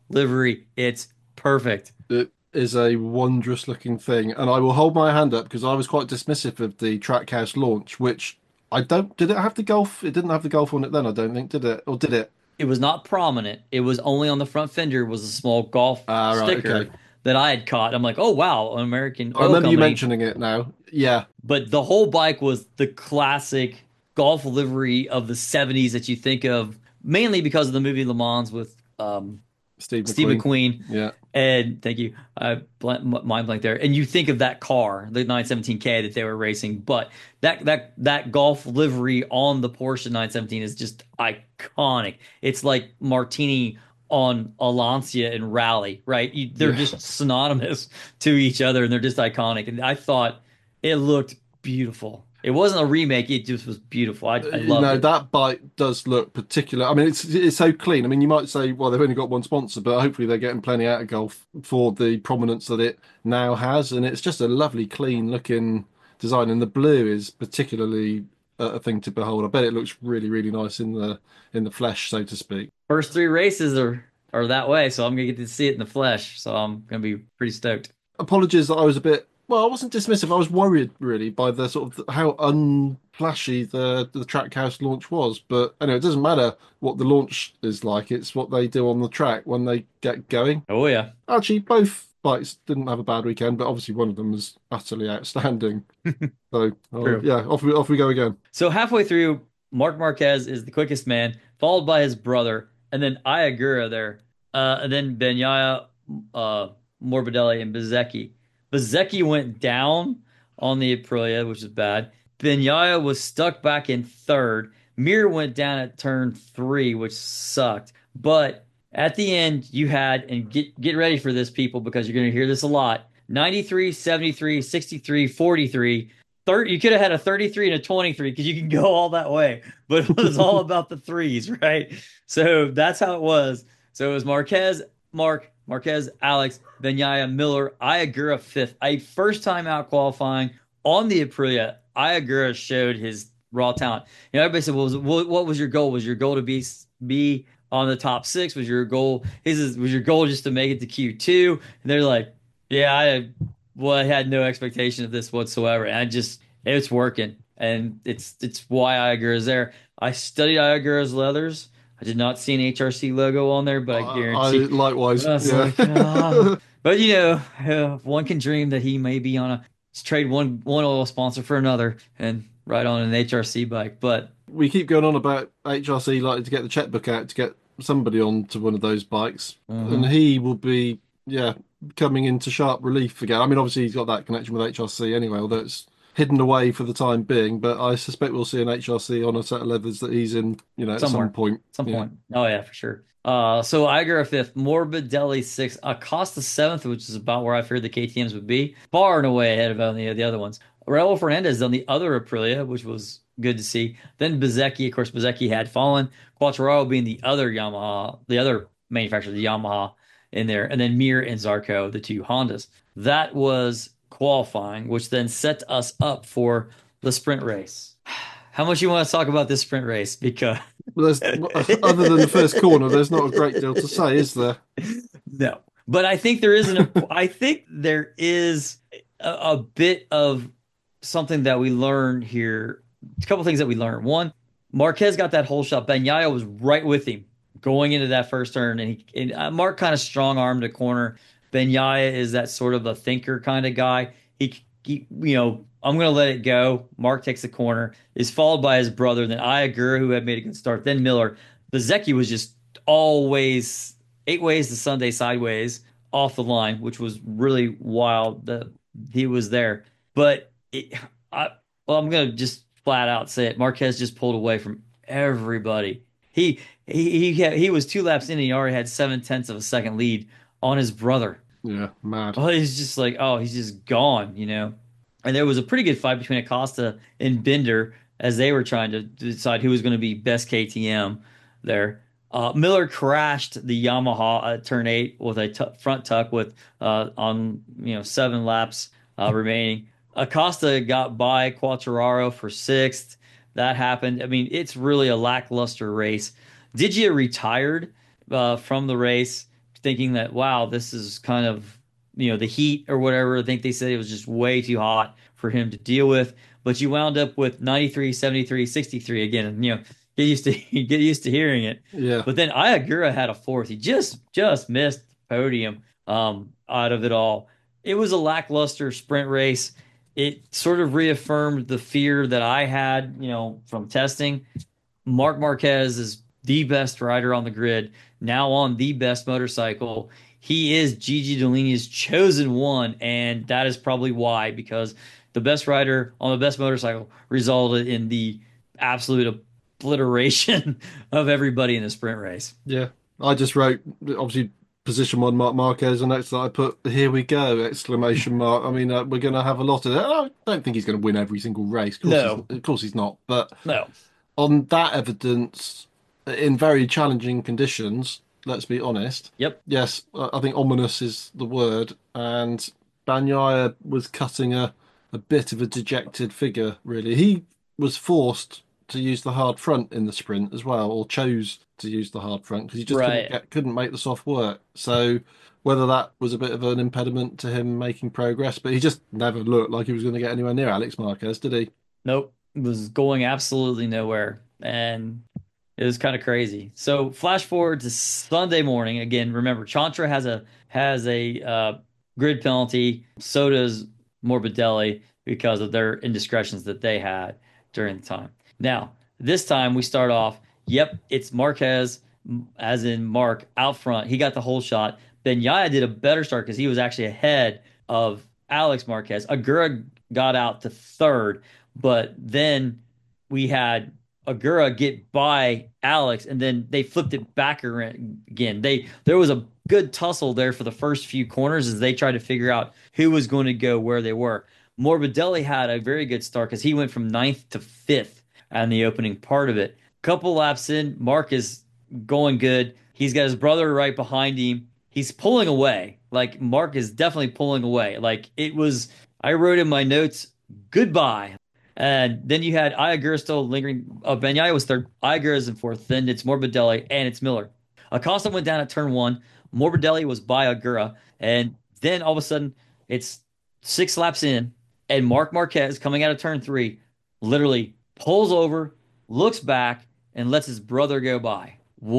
livery. It's perfect. It is a wondrous looking thing, and I will hold my hand up because I was quite dismissive of the Trackhouse launch, which I don't. Did it have the Golf? It didn't have the Golf on it then. I don't think, did it? Or did it? It was not prominent. It was only on the front fender was a small golf Ah, right. sticker Okay. that I had caught. I'm like, oh wow, an American I oil remember you company. mentioning it now. Yeah. But the whole bike was the classic golf livery of the seventies that you think of, mainly because of the movie Le Mans with um, Steve Steve McQueen. McQueen. Yeah. And thank you. I blank, mind blank there. And you think of that car, the nine seventeen K that they were racing, but that that that golf livery on the Porsche nine seventeen is just iconic. It's like Martini on a Lancia and Rally, right? You, they're Yeah. just synonymous to each other, and they're just iconic. And I thought it looked beautiful. It wasn't a remake; it just was beautiful. I, I You loved know, it. that bike does look particular. I mean, it's it's so clean. I mean, you might say, well, they've only got one sponsor, but hopefully they're getting plenty out of Golf for the prominence that it now has. And it's just a lovely, clean looking design. And the blue is particularly a, a thing to behold. I bet it looks really, really nice in the in the flesh, so to speak. First three races are are that way, so I'm gonna get to see it in the flesh. So I'm gonna be pretty stoked. Apologies that I was a bit, well, I wasn't dismissive. I was worried really by the sort of how unflashy the the Trackhouse launch was. But anyway, it doesn't matter what the launch is like. It's what they do on the track when they get going. Oh yeah. Actually, both bikes didn't have a bad weekend, but obviously one of them was utterly outstanding. So uh, True. yeah, off we off we go again. So halfway through, Mark Marquez is the quickest man, followed by his brother, and then Ayagura there, uh, and then Benyaya, uh, Morbidelli, and Bezecchi. Bezecchi went down on the Aprilia, which is bad. Benyaya was stuck back in third. Mir went down at turn three, which sucked. But at the end, you had, and get get ready for this, people, because you're going to hear this a lot. ninety-three, seventy-three, sixty-three, forty-three. thirty, you could have had a thirty-three and a twenty-three because you can go all that way, but it was all about the threes, right? So that's how it was. So it was Marquez, Mark, Marquez, Alex, Benyaya, Miller, Ayagura fifth. A first time out qualifying on the Aprilia. Ayagura showed his raw talent. You know, everybody said, well, what, what was your goal? Was your goal to be be on the top six? Was your goal his was your goal just to make it to Q two? And they're like, yeah, I well, I had no expectation of this whatsoever. And I just it's working. And it's it's why Ayagura is there. I studied Ayagura's leathers. I did not see an H R C logo on there, but I I, I guarantee. likewise. I was Yeah. like, "Ah." But you know, uh, one can dream that he may be on a trade one one oil sponsor for another and ride on an H R C bike. But We keep going on about H R C likely to get the checkbook out to get somebody onto one of those bikes, Mhm. and he will be, yeah, coming into sharp relief again. I mean, obviously he's got that connection with H R C anyway, although it's hidden away for the time being. But I suspect we'll see an H R C on a set of leathers that he's in, you know, at Somewhere. some point. At some Yeah. point. Oh yeah, for sure. Uh, so Ayagura fifth, Morbidelli sixth, Acosta seventh, which is about where I feared the K T Ms would be, far and away ahead of the, the other ones. Raul Fernandez on the other Aprilia, which was good to see. Then Bezecchi, of course, Bezecchi had fallen. Quattararo being the other Yamaha, the other manufacturer, the Yamaha in there, and then Mir and Zarco, the two Hondas. That was qualifying, which then set us up for the sprint race. How much you want to talk about this sprint race? Because Well, there's other than the first corner, there's not a great deal to say, is there? no, but I think there is an. I think there is a, a bit of something that we learned here. A couple things that we learned. One, Marquez got that whole shot. Benyaya was right with him going into that first turn, and he and uh, Mark kind of strong armed a corner. Benyaya is that sort of a thinker kind of guy. He, he you know, I'm going to let it go. Mark takes the corner, is followed by his brother, then Ayagura, who had made a good start, then Miller. Bezecchi was just always eight ways to Sunday sideways off the line, which was really wild that he was there. But it, I, well, I'm going to just flat out say it. Marquez just pulled away from everybody. He he he, had, he was two laps in and he already had seven tenths of a second lead on his brother. Yeah, mad. Oh, he's just like, oh, he's just gone, you know. And there was a pretty good fight between Acosta and Binder as they were trying to decide who was going to be best K T M there. Uh, Miller crashed the Yamaha at turn eight with a t- front tuck with uh, on you know seven laps uh, remaining. Acosta got by Quattararo for sixth. That happened. I mean, it's really a lackluster race. Digia retired uh, from the race. thinking that, wow, this is kind of, you know, the heat or whatever. I think they said it was just way too hot for him to deal with. But you wound up with ninety-three, seventy-three, sixty-three again. And, you know, get used to get used to hearing it. Yeah. But then Ayagura had a fourth. He just just missed the podium um, out of it all. It was a lackluster sprint race. It sort of reaffirmed the fear that I had, you know, from testing. Marc Marquez is the best rider on the grid, now on the best motorcycle. He is Gigi Dall'Igna's chosen one, and that is probably why, because the best rider on the best motorcycle resulted in the absolute obliteration of everybody in the sprint race. Yeah. I just wrote, obviously, position one, Marc Marquez, and next I put, here we go, exclamation mark. I mean, uh, we're going to have a lot of that. I don't think he's going to win every single race. Of course, No. he's, of course he's not. But No. on that evidence, in very challenging conditions, let's be honest. Yep. Yes, I I think ominous is the word. And Bagnaia was cutting a, a bit of a dejected figure, really. He was forced to use the hard front in the sprint as well, or chose to use the hard front because he just Right. couldn't get, couldn't make the soft work. So whether that was a bit of an impediment to him making progress, but he just never looked like he was going to get anywhere near Alex Marquez, did he? Nope. It was going absolutely nowhere. And it was kind of crazy. So flash forward to Sunday morning. Again, remember, Chantra has a has a uh, grid penalty. So does Morbidelli because of their indiscretions that they had during the time. Now, this time we start off. Yep, it's Marquez, as in Mark, out front. He got the whole shot. Bagnaia did a better start because he was actually ahead of Alex Marquez. Agura got out to third, but then we had Agura get by Alex, and then they flipped it back again. They there was a good tussle there for the first few corners as they tried to figure out who was going to go where they were. Morbidelli had a very good start because he went from ninth to fifth on the opening part of it. Couple laps in, Mark is going good. He's got his brother right behind him. He's pulling away. Like, Mark is definitely pulling away. Like, it was, I wrote in my notes, goodbye. And then you had Ayagura still lingering. Uh, Bagnaia was third. Ayagura is in fourth. Then it's Morbidelli, and it's Miller. Acosta went down at turn one. Morbidelli was by Agura. And then all of a sudden, it's six laps in, and Marc Marquez coming out of turn three literally pulls over, looks back, and lets his brother go by.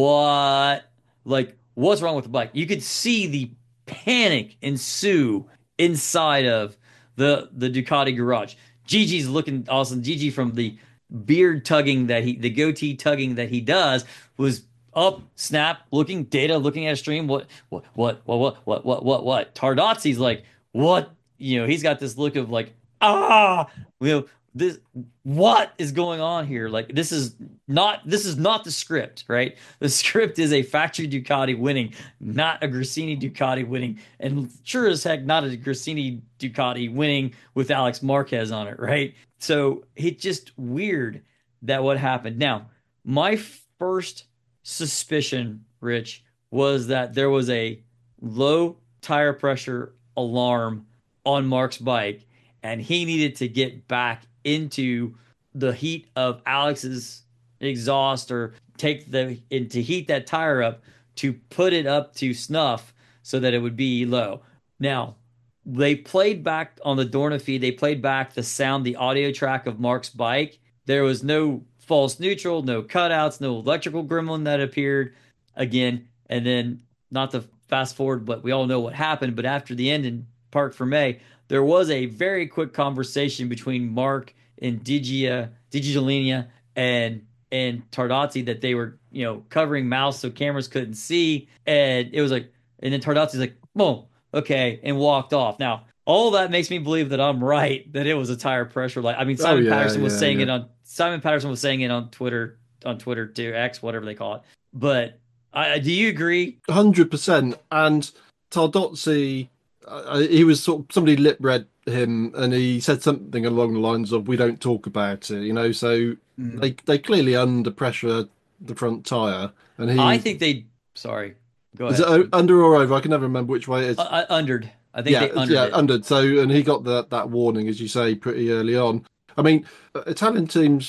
What? Like, what's wrong with the bike? You could see the panic ensue inside of the the Ducati garage. Gigi's looking awesome. Gigi, from the beard tugging that he, the goatee tugging that he does, was up, snap, looking, data, looking at a stream. What, what, what, what, what, what, what, what, what? Tardozzi's like, what? You know, he's got this look of like, ah, you know, this, what is going on here? Like, this is not, this is not the script, right? The script is a factory Ducati winning, not a Gresini Ducati winning, and sure as heck not a Gresini Ducati winning with Alex Marquez on it, right? So it's just weird that what happened. Now, my first suspicion, Rich, was that there was a low tire pressure alarm on Mark's bike, and he needed to get back into the heat of Alex's exhaust, or take the to heat that tire up to put it up to snuff so that it would be low. Now, they played back on the Dorna feed, they played back the sound, the audio track of Mark's bike. There was no false neutral, no cutouts, no electrical gremlin that appeared again. And then, not to fast forward, but we all know what happened. But after the end in Parc Fermé, there was a very quick conversation between Mark and Digia, Digi Dall'Igna and and Tardozzi that they were, you know, covering mouths so cameras couldn't see. And it was like, and then Tardozzi's like, "Oh, okay," and walked off. Now, all that makes me believe that I'm right, that it was a tire pressure light. I mean, Simon Oh, yeah, Patterson was yeah, saying yeah. it on Simon Patterson was saying it on Twitter, on Twitter too, X, whatever they call it. But I, do you agree? one hundred percent. And Tardozzi, uh, he was sort of, somebody lip read him, and he said something along the lines of, "We don't talk about it," you know. So Mm. they they clearly under pressure the front tire, and he. I think they. Sorry, go Is ahead. it o- under or over? I can never remember which way it is. Uh, uh, undered. I think yeah, they undered yeah, it. under. So, and he got that that warning, as you say, pretty early on. I mean, uh, Italian teams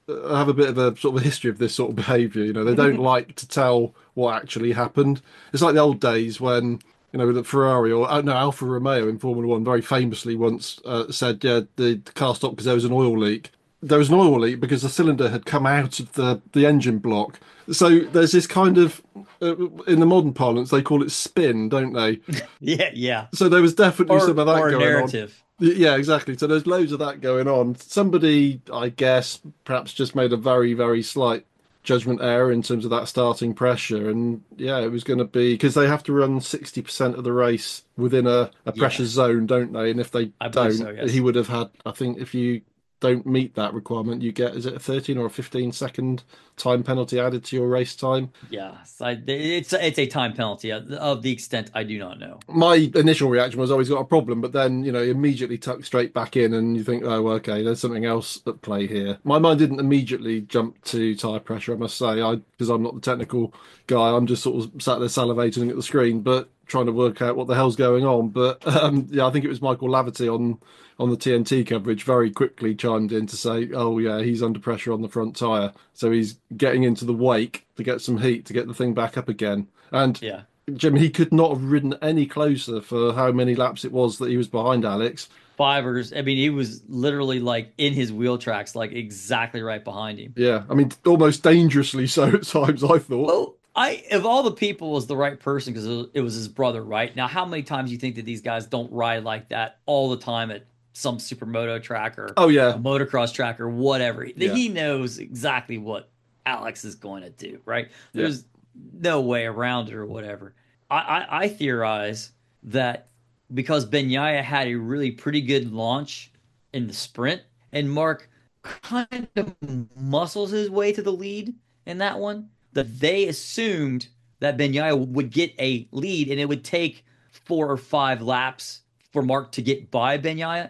uh, have a bit of a sort of a history of this sort of behaviour. You know, they don't like to tell what actually happened. It's like the old days when, you know, that Ferrari or uh, no, Alfa Romeo in Formula One very famously once uh, said, yeah, the, the car stopped because there was an oil leak. There was an oil leak because the cylinder had come out of the, the engine block. So there's this kind of, uh, in the modern parlance, they call it spin, don't they? Yeah, yeah. So there was definitely Or some of that or a going on. narrative. Yeah, exactly. So there's loads of that going on. Somebody, I guess, perhaps just made a very, very slight judgment error in terms of that starting pressure. And yeah, it was going to be because they have to run sixty percent of the race within a, a pressure Yeah, zone, don't they? And if they I believe so. don't, he Yes. would have had, I think, if you don't meet that requirement, you get, is it a thirteen or a fifteen second time penalty added to your race time? Yeah, so I, it's it's a time penalty of, of the extent I do not know. My initial reaction was, oh, he's got a problem, but then, you know, immediately tucked straight back in and you think, oh, well, okay, there's something else at play here. My mind didn't immediately jump to tire pressure, I must say, I because I'm not the technical guy. I'm just sort of sat there salivating at the screen, but trying to work out what the hell's going on. But um, yeah, I think it was Michael Laverty on on the T N T coverage very quickly chimed in to say, oh, yeah, he's under pressure on the front tire. So he's getting into the wake to get some heat to get the thing back up again. And Yeah. Jim, he could not have ridden any closer for how many laps it was that he was behind Alex. Fivers. I mean, he was literally like in his wheel tracks, like exactly right behind him. Yeah, I mean, almost dangerously so at times, I thought. Well, I of all the people was the right person because it, it was his brother, right? Now, how many times do you think that these guys don't ride like that all the time at some supermoto track or Oh, a yeah. motocross track or whatever? Yeah. He knows exactly what Alex is going to do, right? Yeah. There's no way around it or whatever. I, I, I theorize that because Benyaya had a really pretty good launch in the sprint, and Mark kind of muscles his way to the lead in that one, that they assumed that Benyaya would get a lead and it would take four or five laps for Mark to get by Benyaya.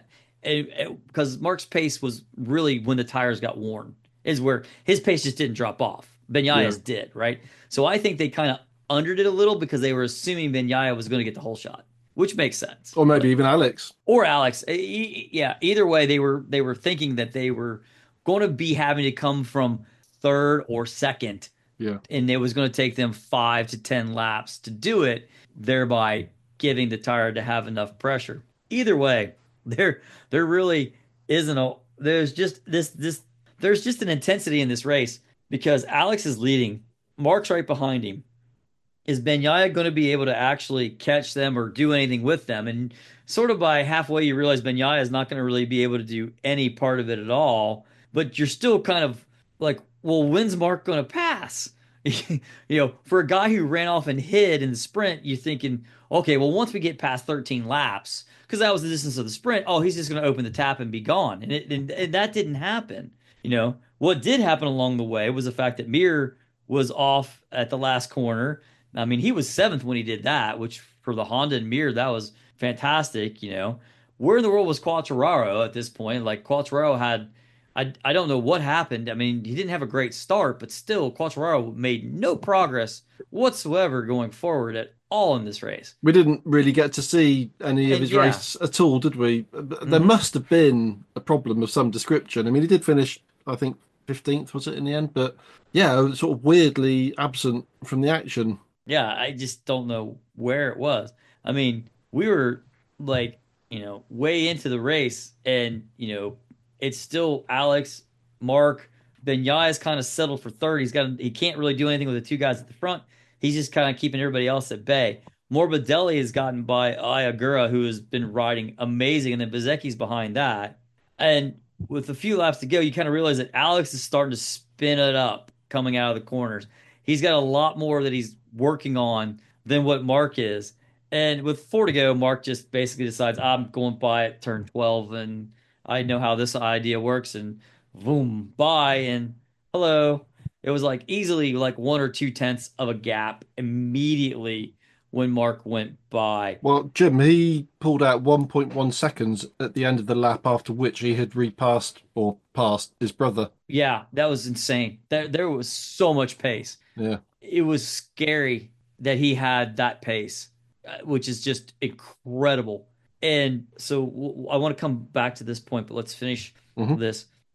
Because Mark's pace was really when the tires got worn, is where his pace just didn't drop off. Yeah. Benyaya's did, right? So I think they kind of undered it a little because they were assuming Benyaya was going to get the whole shot, which makes sense. Or maybe But even Alex. or Alex. E- e- Yeah, either way, they were they were thinking that they were going to be having to come from third or second, Yeah. and it was going to take them five to ten laps to do it, thereby giving the tire to have enough pressure. Either way, there there really isn't a there's just this this there's just an intensity in this race because Alex is leading, Mark's right behind him. Is Benyaya going to be able to actually catch them or do anything with them? And sort of by halfway, you realize Benyaya is not going to really be able to do any part of it at all. But you're still kind of like, well, when's Mark going to pass? You know, for a guy who ran off and hid in the sprint, you're thinking, okay, well, once we get past thirteen laps, because that was the distance of the sprint, oh, he's just going to open the tap and be gone. And, it, and, and that didn't happen. You know, what did happen along the way was the fact that Mir was off at the last corner. I mean, he was seventh when he did that, which for the Honda and Mir, that was fantastic. You know, where in the world was Quartararo at this point? Like Quartararo had, I I don't know what happened. I mean, he didn't have a great start, but still, Quartararo made no progress whatsoever going forward at all in this race. We didn't really get to see any of And his yeah, race at all, did we? There hmm must have been a problem of some description. I mean, he did finish, I think, fifteenth, was it in the end? But yeah, sort of weirdly absent from the action. yeah, I just don't know where it was. I mean, we were like, you know, way into the race, and you know, it's still Alex, Mark, Benyai is kind of settled for third. He's got he can't really do anything with the two guys at the front. He's just kind of keeping everybody else at bay. Morbidelli has gotten by Ayagura, who has been riding amazing, and then Bezecchi's behind that. And with a few laps to go, you kind of realize that Alex is starting to spin it up coming out of the corners. He's got a lot more that he's working on than what Mark is. And with four to go, Mark just basically decides, I'm going by at turn twelve, and I know how this idea works. And boom, bye. And hello. It was like easily like one or two tenths of a gap immediately when Mark went by. Well, Jim, he pulled out one point one seconds at the end of the lap, after which he had repassed or passed his brother. Yeah, that was insane. There, there was so much pace. Yeah. It was scary that he had that pace, uh, which is just incredible. And so w- I want to come back to this point, but let's finish hmm this.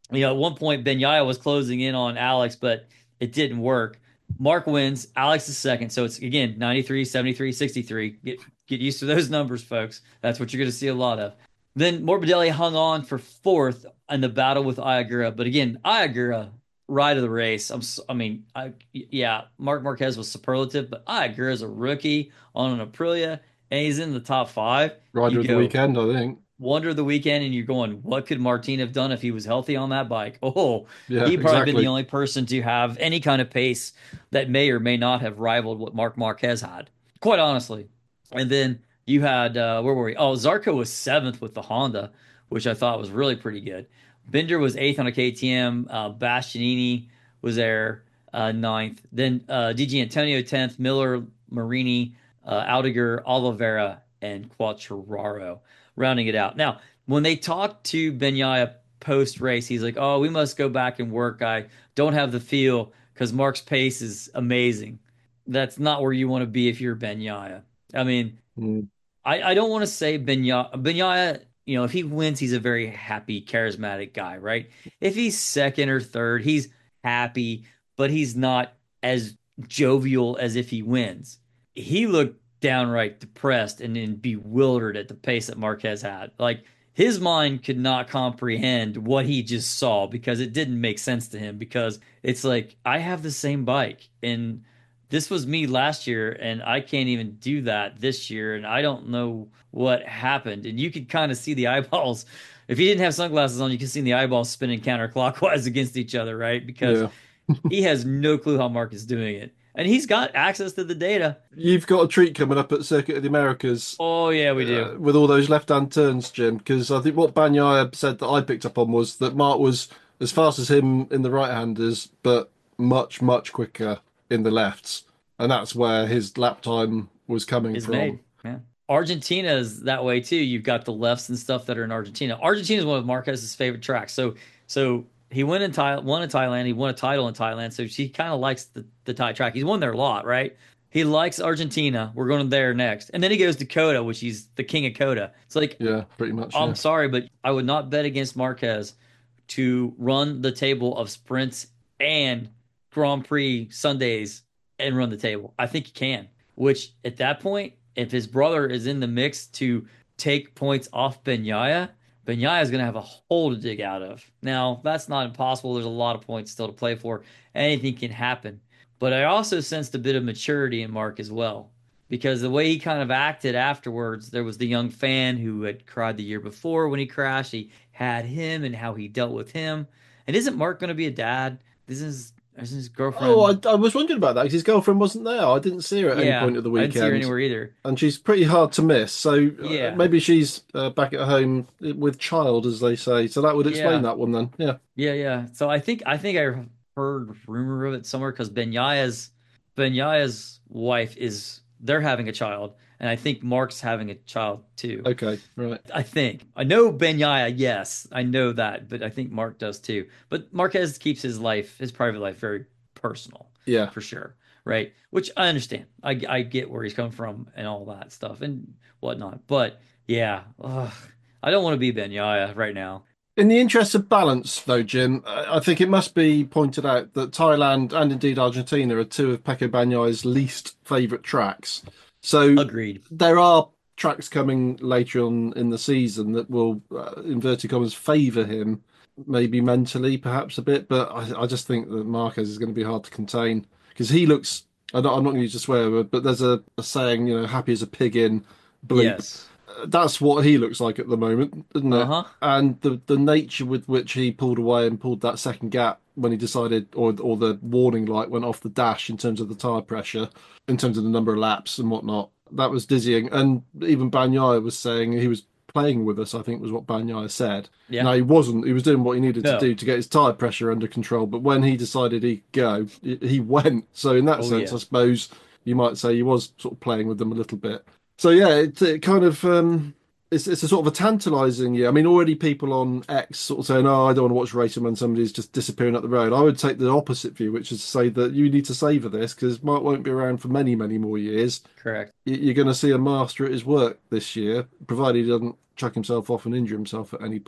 You know, at one point, Benyaya was closing in on Alex, but it didn't work. Mark wins. Alex is second. So it's, again, ninety-three, seventy-three, sixty-three. Get, get used to those numbers, folks. That's what you're going to see a lot of. Then Morbidelli hung on for fourth in the battle with Ayagura. But again, Ayagura, ride of the race. I'm, I mean, I, yeah, Mark Marquez was superlative, but Ayagura is a rookie on an Aprilia, and he's in the top five. Rider You of the go, weekend, I think. wonder of the weekend, and you're going, what could Martin have done if he was healthy on that bike? Oh, Yeah, he probably been the exactly. only person to have any kind of pace that may or may not have rivaled what Marc Marquez had, quite honestly. And then you had uh, where were we? Oh, Zarco was seventh with the Honda, which I thought was really pretty good. Bender was eighth on a K T M. Uh, Bastianini was there uh, ninth. Then uh, D G Antonio tenth. Miller, Marini, uh, Aldiger, Oliveira, and Quattraro rounding it out. Now, when they talked to Benyaya post race, he's like, "Oh, we must go back and work. I don't have the feel because Mark's pace is amazing." That's not where you want to be if you're Benyaya. I mean, Mm. I, I don't want to say Benyaya. Benyaya, you know, if he wins, he's a very happy, charismatic guy, right? If he's second or third, he's happy, but he's not as jovial as if he wins. He looked downright depressed and then bewildered at the pace that Marquez had. Like his mind could not comprehend what he just saw because it didn't make sense to him. Because it's like, I have the same bike and this was me last year and I can't even do that this year and I don't know what happened. And you could kind of see the eyeballs. If he didn't have sunglasses on, you could see the eyeballs spinning counterclockwise against each other, right? Because Yeah. he has no clue how Mark is doing it. And he's got access to the data. You've got a treat coming up at Circuit of the Americas Oh yeah, we do. uh, with all those left-hand turns, Jim, because I think what Bagnaia said that I picked up on was that Mark was as fast as him in the right-handers, but much, much quicker in the lefts. And that's where his lap time was coming Is from. made. Yeah. Argentina is that way too. You've got the lefts and stuff that are in Argentina. Argentina is one of Marquez's favorite tracks. So so he went in Thailand, won in Thailand. He won a title in Thailand. So he kind of likes the the Thai track. He's won there a lot, right? He likes Argentina. We're going there next, and then he goes to Coda, which he's the king of Coda. It's like Yeah, pretty much, I'm yeah. sorry, but I would not bet against Marquez to run the table of sprints and Grand Prix Sundays and run the table. I think he can, which at that point, if his brother is in the mix to take points off Benyaya, Benyaya is going to have a hole to dig out of. Now, that's not impossible. There's a lot of points still to play for. Anything can happen. But I also sensed a bit of maturity in Mark as well. Because the way he kind of acted afterwards, there was the young fan who had cried the year before when he crashed. He had him and how he dealt with him. And isn't Mark going to be a dad? This is, this is his Oh, girlfriend. I, I was wondering about that because his girlfriend wasn't there. I didn't see her at any Yeah, point of the I didn't see her weekend. anywhere either. And she's pretty hard to miss. So uh, Yeah, maybe she's uh, back at home with child, as they say. So that would explain yeah, that one then. Yeah. yeah, yeah. So I think I think I heard rumor of it somewhere because Benyaya's Benyaya's wife is they're having a child, and I think Mark's having a child too. Okay. Right. I think I know Benyaya, yes, I know that, but I think Mark does too. But Marquez keeps his life, his private life, very personal Yeah. for sure, right? Which I understand. I I get where he's come from and all that stuff and whatnot. But yeah, ugh, I don't want to be Benyaya right now. In the interest of balance, though, Jim, I I think it must be pointed out that Thailand and indeed Argentina are two of Pecco Bagnaio's least favourite tracks. So Agreed. there are tracks coming later on in the season that will, uh, inverted commas, favour him, maybe mentally, perhaps a bit. But I, I just think that Marquez is going to be hard to contain because he looks. I'm not, I'm not going to use a swear word, but there's a, a saying, you know, happy as a pig in bleep. Yes. That's what he looks like at the moment, isn't it? Uh-huh. And the the nature with which he pulled away and pulled that second gap when he decided, or or the warning light went off the dash in terms of the tire pressure, in terms of the number of laps and whatnot, that was dizzying. And even Bagnaia was saying he was playing with us, I think was what Bagnaia said. Yeah. Now he wasn't. He was doing what he needed to No. do to get his tire pressure under control. But when he decided he'd go, he went. So in that Oh sense, yeah. I suppose you might say he was sort of playing with them a little bit. So yeah, it, it kind of um, it's it's a sort of a tantalising year. I mean, already people on X sort of saying, "Oh, I don't want to watch racing when somebody's just disappearing up the road." I would take the opposite view, which is to say that you need to savour this because Mark won't be around for many, many more years. Correct. Y- You're going to see a master at his work this year, provided he doesn't chuck himself off and injure himself at any point.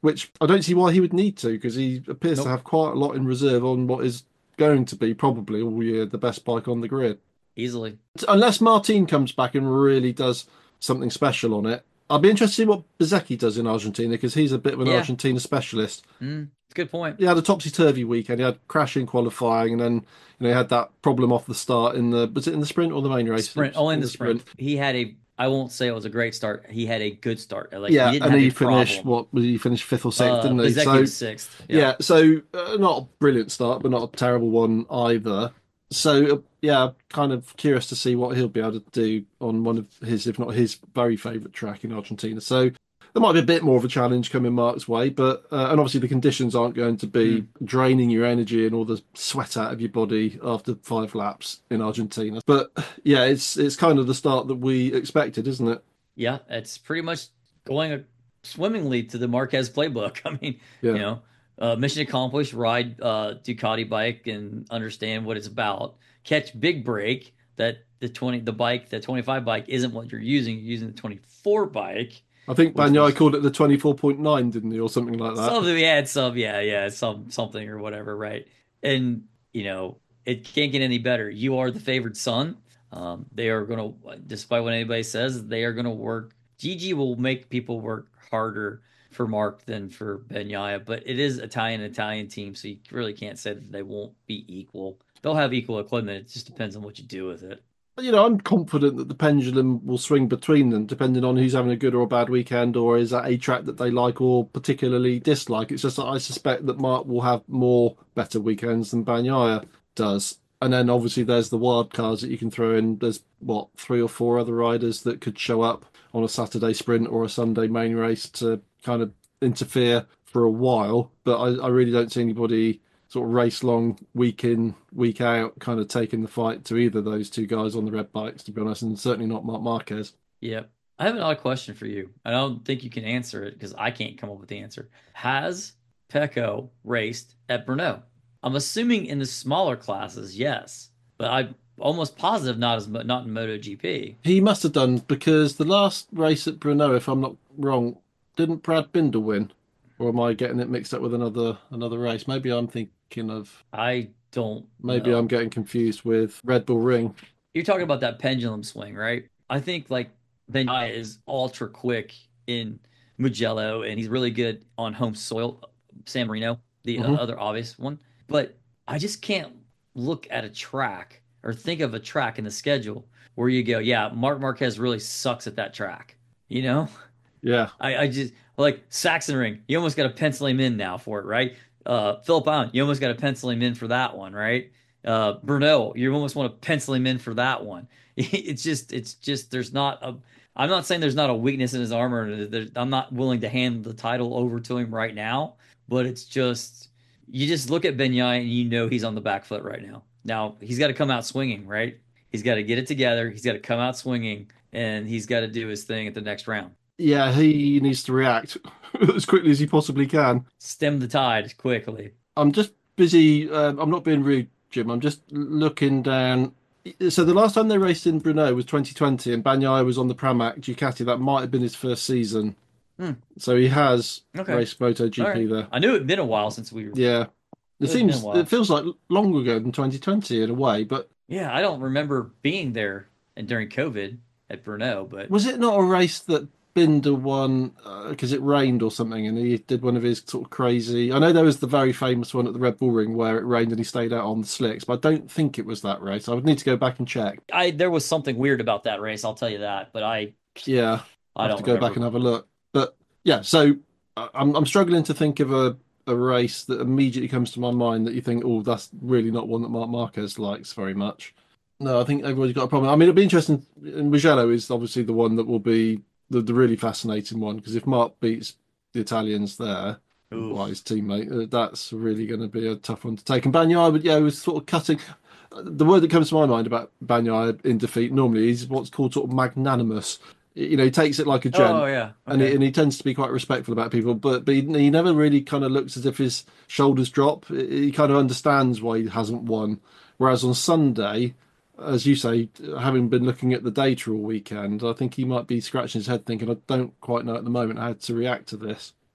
which I don't see why he would need to, because he appears to Nope, have quite a lot in reserve on what is going to be probably all year the best bike on the grid. easily. Unless Martin comes back and really does something special on it. I'll be interested to see what Bezecchi does in Argentina, because he's a bit of an Yeah, Argentina specialist. mm, it's a good point. He had a topsy-turvy weekend. He had crashing qualifying, and then you know he had that problem off the start in the was it in the sprint or the main race? Sprint, only in In the the sprint. sprint. He had a. I won't say it was a great start. He had a good start. Like he Yeah, didn't and have he a finished problem. what was he finished fifth or sixth, Uh, didn't he? Bezecchi So was sixth. Yeah. yeah, so uh, not a brilliant start, but not a terrible one either. So uh, yeah, kind of curious to see what he'll be able to do on one of his, if not his, very favourite track in Argentina. So there might be a bit more of a challenge coming Mark's way, but uh, and obviously the conditions aren't going to be Mm. draining your energy and all the sweat out of your body after five laps in Argentina. But yeah, it's it's kind of the start that we expected, isn't it? Yeah, it's pretty much going swimmingly to the Marquez playbook. I mean, you Yeah. know, uh, mission accomplished. Ride uh, Ducati bike and understand what it's about. Catch big break that the twenty the bike the twenty-five bike isn't what you're using. You're using the twenty-four bike, I think which Bagnaia was called it the twenty-four point nine, didn't he, or something like that? something we had some yeah yeah some something or whatever, right? And you know it can't get any better. You are the favored son. Um, they are going to, despite what anybody says, they are going to work. Gigi will make people work harder for Mark than for Bagnaia, but it is Italian Italian team, so you really can't say that they won't be equal. They'll have equal equipment. It just depends on what you do with it. You know, I'm confident that the pendulum will swing between them, depending on who's having a good or a bad weekend, or is that a track that they like or particularly dislike. It's just that I suspect that Mark will have more better weekends than Bagnaia does. And then obviously there's the wild cards that you can throw in. There's what, three or four other riders that could show up on a Saturday sprint or a Sunday main race to kind of interfere for a while. But I, I really don't see anybody sort of race long, week in, week out, kind of taking the fight to either of those two guys on the red bikes, to be honest, and certainly not Marc Marquez. Yep. I have an odd question for you. I don't think you can answer it because I can't come up with the answer. Has Pecco raced at Brno? I'm assuming in the smaller classes, yes, but I'm almost positive not as not in MotoGP. He must have done, because the last race at Brno, if I'm not wrong, didn't Brad Binder win? Or am I getting it mixed up with another another race? Maybe I'm thinking of, I don't maybe I'm know. getting confused with Red Bull Ring. You're talking about that pendulum swing, right? I think like Bagnaia is ultra quick in Mugello, and he's really good on home soil. San Marino, the uh, Hmm. other obvious one, but I just can't look at a track or think of a track in the schedule where you go, yeah, Marc Marquez really sucks at that track. You know, Yeah, I, I just like Saxon Ring. You almost got to pencil him in now for it, right? Uh, Philip Island, you almost got to pencil him in for that one, right? Uh, Brno, you almost want to pencil him in for that one. It's just, it's just, there's not a. I'm not saying there's not a weakness in his armor. There, I'm not willing to hand the title over to him right now, but it's just, you just look at Benyai and you know he's on the back foot right now. Now he's got to come out swinging, right? He's got to get it together. He's got to come out swinging, and he's got to do his thing at the next round. yeah, he needs to react as quickly as he possibly can. Stem the tide quickly. I'm just busy. Um, I'm not being rude, Jim. I'm just looking down. So the last time they raced in Brno was twenty twenty, and Bagnaia was on the Pramac Ducati. That might have been his first season. Hmm. So he has Okay. raced All right. MotoGP there. I knew it'd been a while since we were. Yeah, it It had been a seems while. it feels like longer ago than twenty twenty in a way. But Yeah, I don't remember being there and during COVID at Brno, but was it not a race that Binder won because it rained or something, and he did one of his sort of crazy? I know there was the very famous one at the Red Bull Ring where it rained and he stayed out on the slicks, but I don't think it was that race. I would need to go back and check. I there was something weird about that race. I'll tell you that, but I Yeah, I I have to don't go back and remember. have a look. But yeah, so I- I'm I'm struggling to think of a a race that immediately comes to my mind that you think, oh, that's really not one that Marc Marquez likes very much. No, I think everybody's got a problem. I mean, it'll be interesting. And Mugello is obviously the one that will be the, the really fascinating one, because if Mark beats the Italians there, well, his Oof. teammate, uh, that's really going to be a tough one to take. And Bagnaia, but yeah, was sort of cutting. The word that comes to my mind about Bagnaia in defeat normally is what's called sort of magnanimous. You know, he takes it like a gent, Oh yeah. and he, Okay. and he tends to be quite respectful about people, but but he, he never really kind of looks as if his shoulders drop. He kind of understands why he hasn't won. Whereas on Sunday, as you say, having been looking at the data all weekend, I think he might be scratching his head thinking, I don't quite know at the moment how to react to this.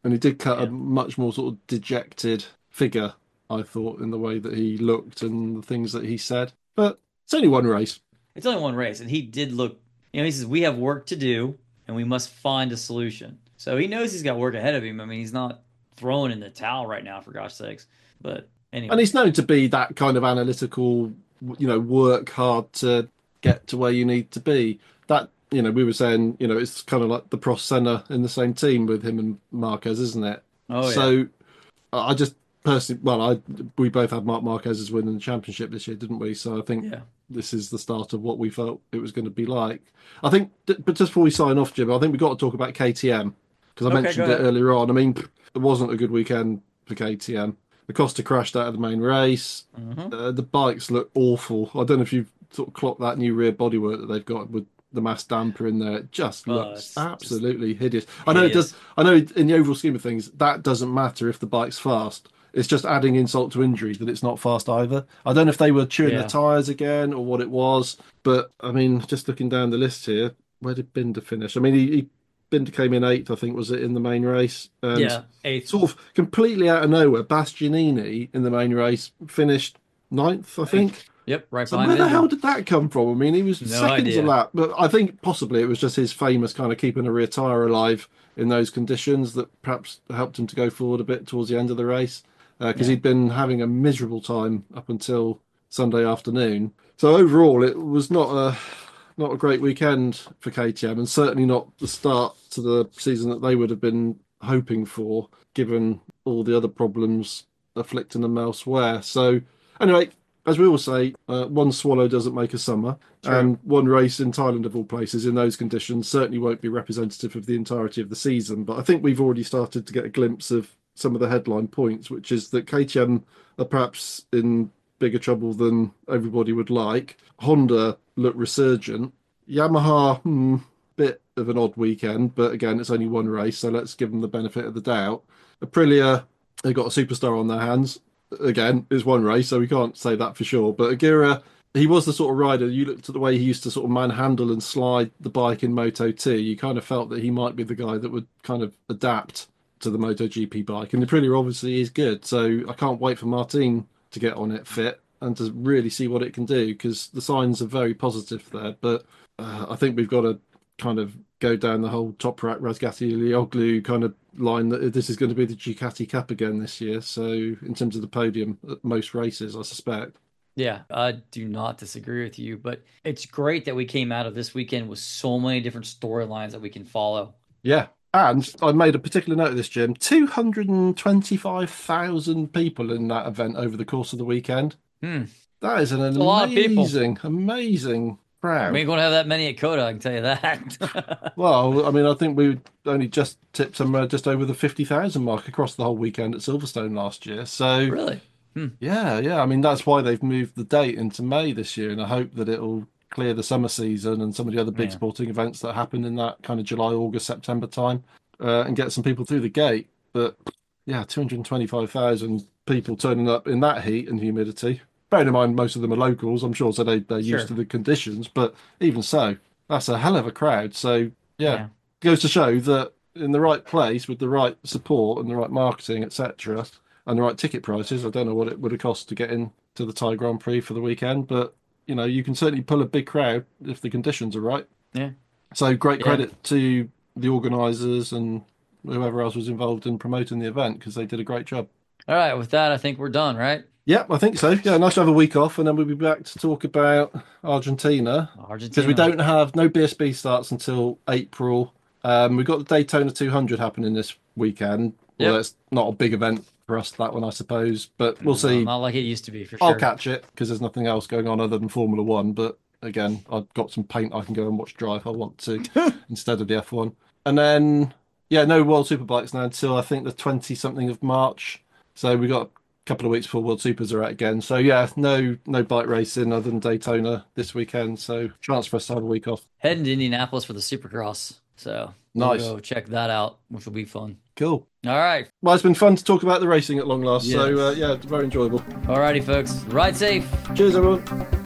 and he did cut Yeah. a much more sort of dejected figure, I thought, in the way that he looked and the things that he said. But it's only one race. It's only one race, and he did look. You know, he says we have work to do, and we must find a solution. So he knows he's got work ahead of him. I mean, he's not throwing in the towel right now, for gosh sakes. But anyway, And he's known to be that kind of analytical, you know, work hard to get to where you need to be. That, you know, we were saying, you know, it's kind of like the Prost Senna in the same team with him and Marquez, isn't it? oh yeah, So I just personally, well, I we both had Marc Marquez as winning the championship this year, didn't we? So I think yeah, this is the start of what we felt it was going to be like. I think, but just before we sign off, Jim, I think we've got to talk about K T M because I Okay, mentioned go it ahead. earlier on. I mean, it wasn't a good weekend for K T M. The Costa crashed out of the main race. hmm Uh, the bikes look awful. I don't know if you've sort of clocked that new rear bodywork that they've got with the mass damper in there. It just Uh, looks it's just absolutely hideous. I know it hideous. does. I know in the overall scheme of things, that doesn't matter if the bike's fast. It's just adding insult to injury that it's not fast either. I don't know if they were chewing Yeah. their tyres again or what it was, but I mean, just looking down the list here, where did Binder finish? I mean, he, he Binder came in eighth, I think, was it in the main race, and Yeah, eighth. sort of completely out of nowhere, Bastianini in the main race finished ninth, I think. Yep, right So behind where the Binder. hell did that come from? I mean, he was No seconds a idea. lap, but I think possibly it was just his famous kind of keeping a rear tyre alive in those conditions that perhaps helped him to go forward a bit towards the end of the race because Yeah. he'd been having a miserable time up until Sunday afternoon. So overall, it was not a not a great weekend for K T M, and certainly not the start to the season that they would have been hoping for, given all the other problems afflicting them elsewhere. So anyway, as we all say, uh, one swallow doesn't make a summer, True. and one race in Thailand of all places in those conditions certainly won't be representative of the entirety of the season. But I think we've already started to get a glimpse of some of the headline points, which is that K T M are perhaps in bigger trouble than everybody would like. Honda look resurgent. Yamaha, hmm, bit of an odd weekend, but again, it's only one race, so let's give them the benefit of the doubt. Aprilia, they've got a superstar on their hands. Again, it's one race, so we can't say that for sure. But Aguirre, he was the sort of rider, you looked at the way he used to sort of manhandle and slide the bike in Moto two, you kind of felt that he might be the guy that would kind of adapt to the MotoGP bike. And Aprilia obviously is good, so I can't wait for Martin to get on it fit and to really see what it can do because the signs are very positive there. But uh, I think we've got to kind of go down the whole Toprak Razgati Lioglu kind of line that this is going to be the Ducati Cup again this year. So in terms of the podium at most races, I suspect. Yeah, I do not disagree with you, but it's great that we came out of this weekend with so many different storylines that we can follow. Yeah. And I made a particular note of this, Jim. two hundred twenty-five thousand people in that event over the course of the weekend. Hmm. That is an a lot of people. amazing, amazing crowd. We ain't going to have that many at Coda, I can tell you that. Well, I mean, I think we only just tipped somewhere just over the fifty thousand mark across the whole weekend at Silverstone last year. So, Really? yeah, yeah. I mean, that's why they've moved the date into May this year, and I hope that it'll clear the summer season and some of the other big Yeah. sporting events that happen in that kind of July, August, September time, uh, and get some people through the gate. But yeah, two hundred twenty-five thousand people turning up in that heat and humidity. Bearing in mind, most of them are locals, I'm sure, so they, they're Sure. used to the conditions. But even so, that's a hell of a crowd. So, yeah, Yeah. goes to show that in the right place with the right support and the right marketing, et cetera, and the right ticket prices, I don't know what it would have cost to get into the Thai Grand Prix for the weekend, but you know, you can certainly pull a big crowd if the conditions are right. Yeah. So great Yeah. credit to the organisers and whoever else was involved in promoting the event because they did a great job. All right, with that, I think we're done, right? Yeah, I think so. Yeah, nice to have a week off, and then we'll be back to talk about Argentina Argentina. because we don't have no B S B starts until April. Um, we've got the Daytona two hundred happening this weekend. Well, Yep. it's not a big event for us, that one, I suppose, but we'll see. Not like it used to be, for I'll sure. catch it because there's nothing else going on other than Formula One. But again, I've got some paint I can go and watch dry if I want to instead of the F one. And then, yeah, no World Superbikes now until I think the twenty something of March. So we got a couple of weeks before World Supers are out again. So yeah, no no bike racing other than Daytona this weekend. So chance for us to have a week off. Heading to Indianapolis for the Supercross. So we'll Nice. go check that out, which will be fun. Cool. All right. Well, it's been fun to talk about the racing at long last. So Yes. uh, yeah, very enjoyable. All righty, folks. Ride safe. Cheers, everyone.